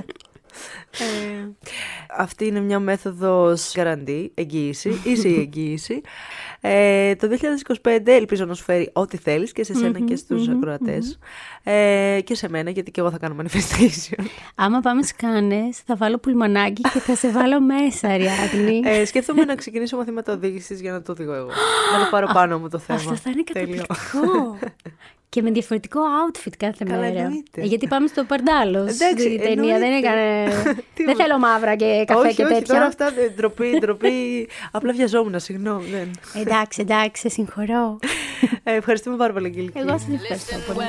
S1: Αυτή είναι μια μέθοδος guarantee, εγγύηση, ίση εγγύηση. Το 2025 ελπίζω να σου φέρει ό,τι θέλεις και σε σένα και στους ακροατές. Και σε μένα, γιατί και εγώ θα κάνω manifestation.
S7: Άμα πάμε σκάνες, θα βάλω πουλμανάκι και θα σε βάλω μέσα, Ριάδνη.
S1: Σκέφτομαι να ξεκινήσω μαθήματα οδήγησης για να το οδηγώ εγώ. Να το πάρω πάνω μου το θέμα.
S7: Αυτό θα είναι καταπληκτικό. Και με διαφορετικό outfit κάθε μέρα.
S1: Εννοείται.
S7: Γιατί πάμε στο Παρντάλος.
S1: Εντάξει,
S7: η ταινία δεν έκανε. Δεν θέλω μαύρα και καφέ και τέτοια.
S1: Όχι, τώρα αυτά ντροπή. Απλά βιαζόμουν, συγγνώμη.
S7: Εντάξει, σε συγχωρώ.
S1: Ευχαριστούμε πάρα πολύ, Αγγελική.
S7: Εγώ σας ευχαριστώ πολύ.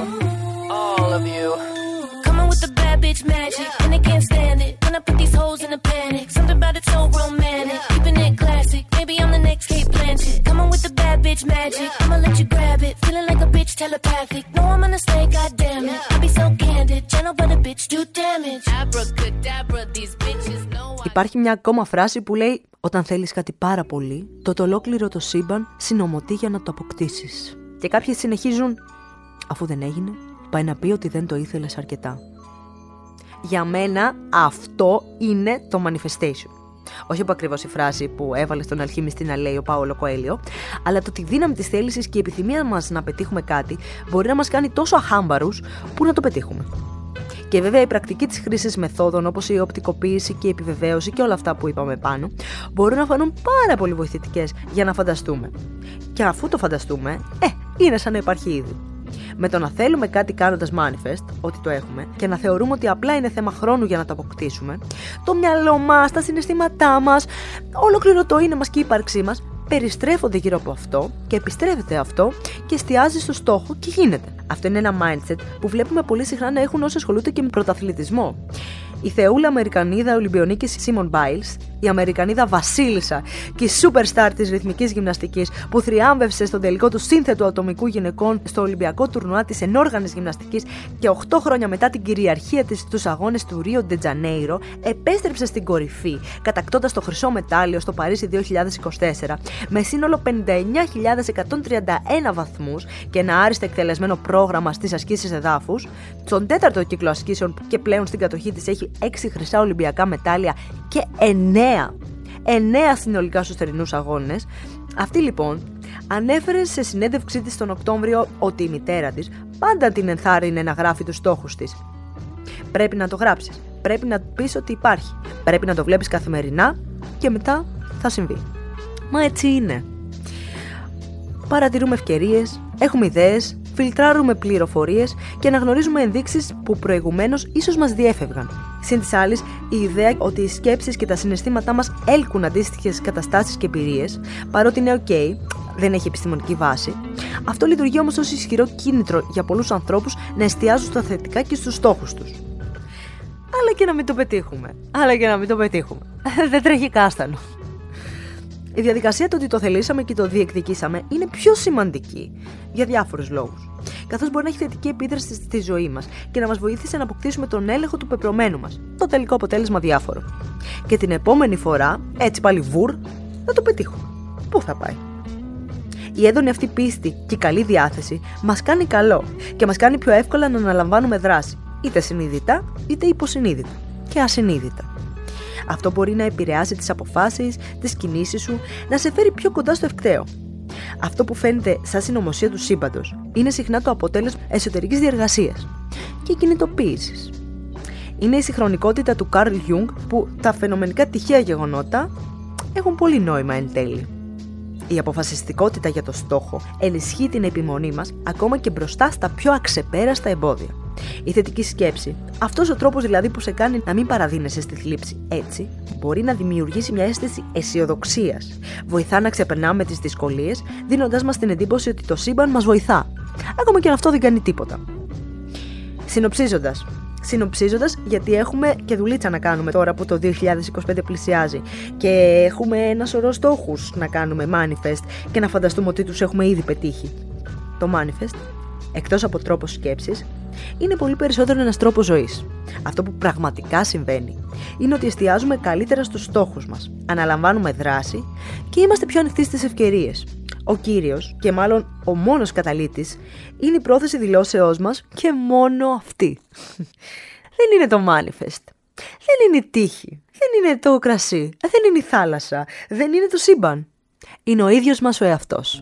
S3: Coming with the bad bitch magic, and they can't stand it. When I put these hoes in a panic, something about it so romantic. Keeping it classic, maybe I'm the next Kate Blanchett. Coming with the bad bitch magic, I'ma let you grab it. Feeling like a bitch telepathic. No, I'm gonna stay, goddamn it. I'll be so candid, gentle but a bitch do damage. Abracadabra, these bitches know I...
S1: Υπάρχει μια ακόμα φράση που λέει: όταν θέλεις κάτι πάρα πολύ, το ολόκληρο το σύμπαν συνομωτεί για να το αποκτήσεις. Και κάποιοι συνεχίζουν: αφού δεν έγινε, πάει να πει ότι δεν το ήθελες αρκετά. Για μένα αυτό είναι το manifestation. Όχι από ακριβώς η φράση που έβαλε στον αλχημιστή να λέει ο Πάολο Κοέλιο, αλλά το ότι η δύναμη της θέλησης και η επιθυμία μας να πετύχουμε κάτι μπορεί να μας κάνει τόσο αχάμπαρους που να το πετύχουμε. Και βέβαια η πρακτική της χρήσης μεθόδων όπως η οπτικοποίηση και η επιβεβαίωση και όλα αυτά που είπαμε πάνω μπορούν να φανούν πάρα πολύ βοηθητικές για να φανταστούμε. Και αφού το φανταστούμε, είναι σαν να υπάρχει ήδη. Με το να θέλουμε κάτι κάνοντας manifest, ότι το έχουμε, και να θεωρούμε ότι απλά είναι θέμα χρόνου για να το αποκτήσουμε, το μυαλό μας, τα συναισθήματά μας, ολόκληρο το είναι μας και η ύπαρξή μας περιστρέφονται γύρω από αυτό και επιστρέφεται αυτό και εστιάζει στο στόχο και γίνεται. Αυτό είναι ένα mindset που βλέπουμε πολύ συχνά να έχουν όσοι ασχολούνται και με πρωταθλητισμό. Η θεούλα Αμερικανίδα Ολυμπιονίκης Σίμον Μπάιλς, η Αμερικανίδα Βασίλισσα και η superstar της ρυθμικής γυμναστικής που θριάμβευσε στον τελικό του σύνθετου ατομικού γυναικών στο Ολυμπιακό τουρνουά της ενόργανης γυμναστικής και 8 χρόνια μετά την κυριαρχία της στους αγώνες του Ρίο ντε Τζανέιρο, επέστρεψε στην κορυφή, κατακτώντας το χρυσό μετάλλιο στο Παρίσι 2024 με σύνολο 59.131 βαθμούς και ένα άριστα εκτελεσμένο πρόγραμμα στις ασκήσεις εδάφους. Στον 4ο κύκλο ασκήσεων και πλέον στην κατοχή της έχει 6 χρυσά Ολυμπιακά μετάλλια και 9 συνολικά στους θερινούς αγώνες. Αυτή λοιπόν ανέφερε σε συνέντευξή της τον Οκτώβριο ότι η μητέρα της πάντα την ενθάρρυνε να γράφει τους στόχους της. Πρέπει να το γράψεις, πρέπει να πεις ότι υπάρχει, πρέπει να το βλέπεις καθημερινά και μετά θα συμβεί. Μα έτσι είναι. Παρατηρούμε ευκαιρίες, έχουμε ιδέες, φιλτράρουμε πληροφορίες και αναγνωρίζουμε ενδείξεις που προηγουμένως ίσως μας διέφευγαν. Συν της άλλης, η ιδέα ότι οι σκέψεις και τα συναισθήματά μας έλκουν αντίστοιχες καταστάσεις και εμπειρίες, παρότι είναι ok, δεν έχει επιστημονική βάση, αυτό λειτουργεί όμως ως ισχυρό κίνητρο για πολλούς ανθρώπους να εστιάζουν στα θετικά και στους στόχους τους. Αλλά και να μην το πετύχουμε. Δεν τρέχει κάστανο. Η διαδικασία του ότι το θελήσαμε και το διεκδικήσαμε είναι πιο σημαντική για διάφορους λόγους. Καθώς μπορεί να έχει θετική επίδραση στη ζωή μας και να μας βοήθησε να αποκτήσουμε τον έλεγχο του πεπρωμένου μας. Το τελικό αποτέλεσμα διάφορο. Και την επόμενη φορά, έτσι πάλι να το πετύχουμε. Πού θα πάει? Η έντονη αυτή πίστη και η καλή διάθεση μας κάνει καλό και μας κάνει πιο εύκολα να αναλαμβάνουμε δράση, είτε συνειδητά είτε υποσυνείδητα και ασυνείδητα. Αυτό μπορεί να επηρεάσει τις αποφάσεις, τις κινήσεις σου, να σε φέρει πιο κοντά στο ευκταίο. Αυτό που φαίνεται σαν συνωμοσία του σύμπαντος είναι συχνά το αποτέλεσμα εσωτερικής διεργασίας και κινητοποίησης. Είναι η συγχρονικότητα του Καρλ Γιούγκ που τα φαινομενικά τυχαία γεγονότα έχουν πολύ νόημα εν τέλει. Η αποφασιστικότητα για το στόχο ενισχύει την επιμονή μας ακόμα και μπροστά στα πιο αξεπέραστα εμπόδια. Η θετική σκέψη, αυτός ο τρόπος δηλαδή που σε κάνει να μην παραδίνεσαι στη θλίψη έτσι, μπορεί να δημιουργήσει μια αίσθηση αισιοδοξίας. Βοηθά να ξεπερνάμε τις δυσκολίες, δίνοντάς μας την εντύπωση ότι το σύμπαν μας βοηθά, ακόμα και αν αυτό δεν κάνει τίποτα. Συνοψίζοντας, γιατί έχουμε και δουλίτσα να κάνουμε τώρα που το 2025 πλησιάζει και έχουμε ένα σωρό στόχους να κάνουμε manifest και να φανταστούμε ότι τους έχουμε ήδη πετύχει. Το manifest, εκτός από τρόπο σκέψης, είναι πολύ περισσότερο ένας τρόπος ζωής. Αυτό που πραγματικά συμβαίνει είναι ότι εστιάζουμε καλύτερα στους στόχους μας, αναλαμβάνουμε δράση και είμαστε πιο ανοιχτοί στις ευκαιρίες. Ο κύριος και μάλλον ο μόνος καταλύτης είναι η πρόθεση δηλώσεώς μας και μόνο αυτή. Δεν είναι το manifest, δεν είναι η τύχη, δεν είναι το κρασί, δεν είναι η θάλασσα, δεν είναι το σύμπαν. Είναι ο ίδιος μας ο εαυτός.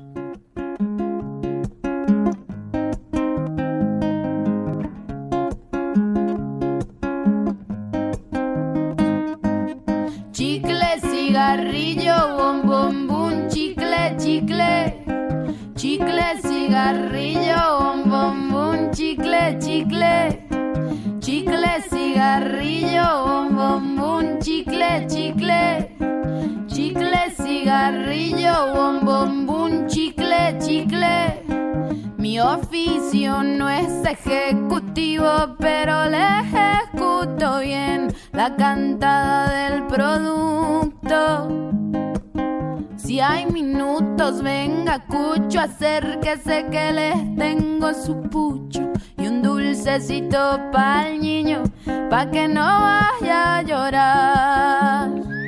S2: Cigarrillo, bom, bom, bum, chicle, chicle. Chicle, cigarrillo, bom, bom, bum, chicle, chicle. Chicle, cigarrillo, bom, bom, bum, chicle, chicle. Chicle, cigarrillo, bom, bom, bum, chicle, chicle. Mi oficio no es ejecutivo, pero le ejecuto bien la cantada del producto. Si hay minutos, venga Cucho, acérquese que les tengo su pucho y un dulcecito pa'l niño, pa' que no vaya a llorar.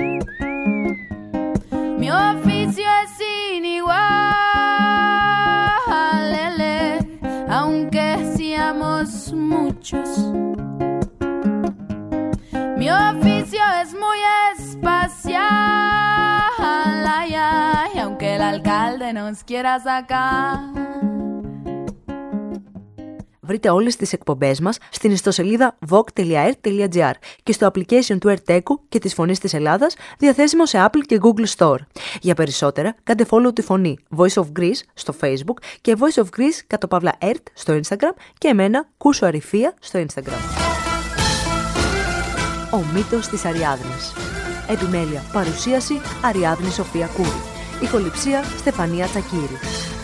S2: Mi oficio es sin igual, aunque sea
S8: somos muchos. Mi oficio es muy espacial, ay, ay, aunque el alcalde nos quiera sacar.
S1: Βρείτε όλες τις εκπομπές μας στην ιστοσελίδα vogue.art.gr και στο application του Erteku και της Φωνής της Ελλάδας, διαθέσιμο σε Apple και Google Store. Για περισσότερα, κάντε follow τη Φωνή Voice of Greece στο Facebook και Voice of Greece _Ert στο Instagram και εμένα Κούσο Αρυφία στο Instagram. Ο μύτος της Αριάδνης. Επιμέλεια, παρουσίαση Αριάδνη Σοφία Κούρη. Ηχοληψία Στεφανία Τσακύρη.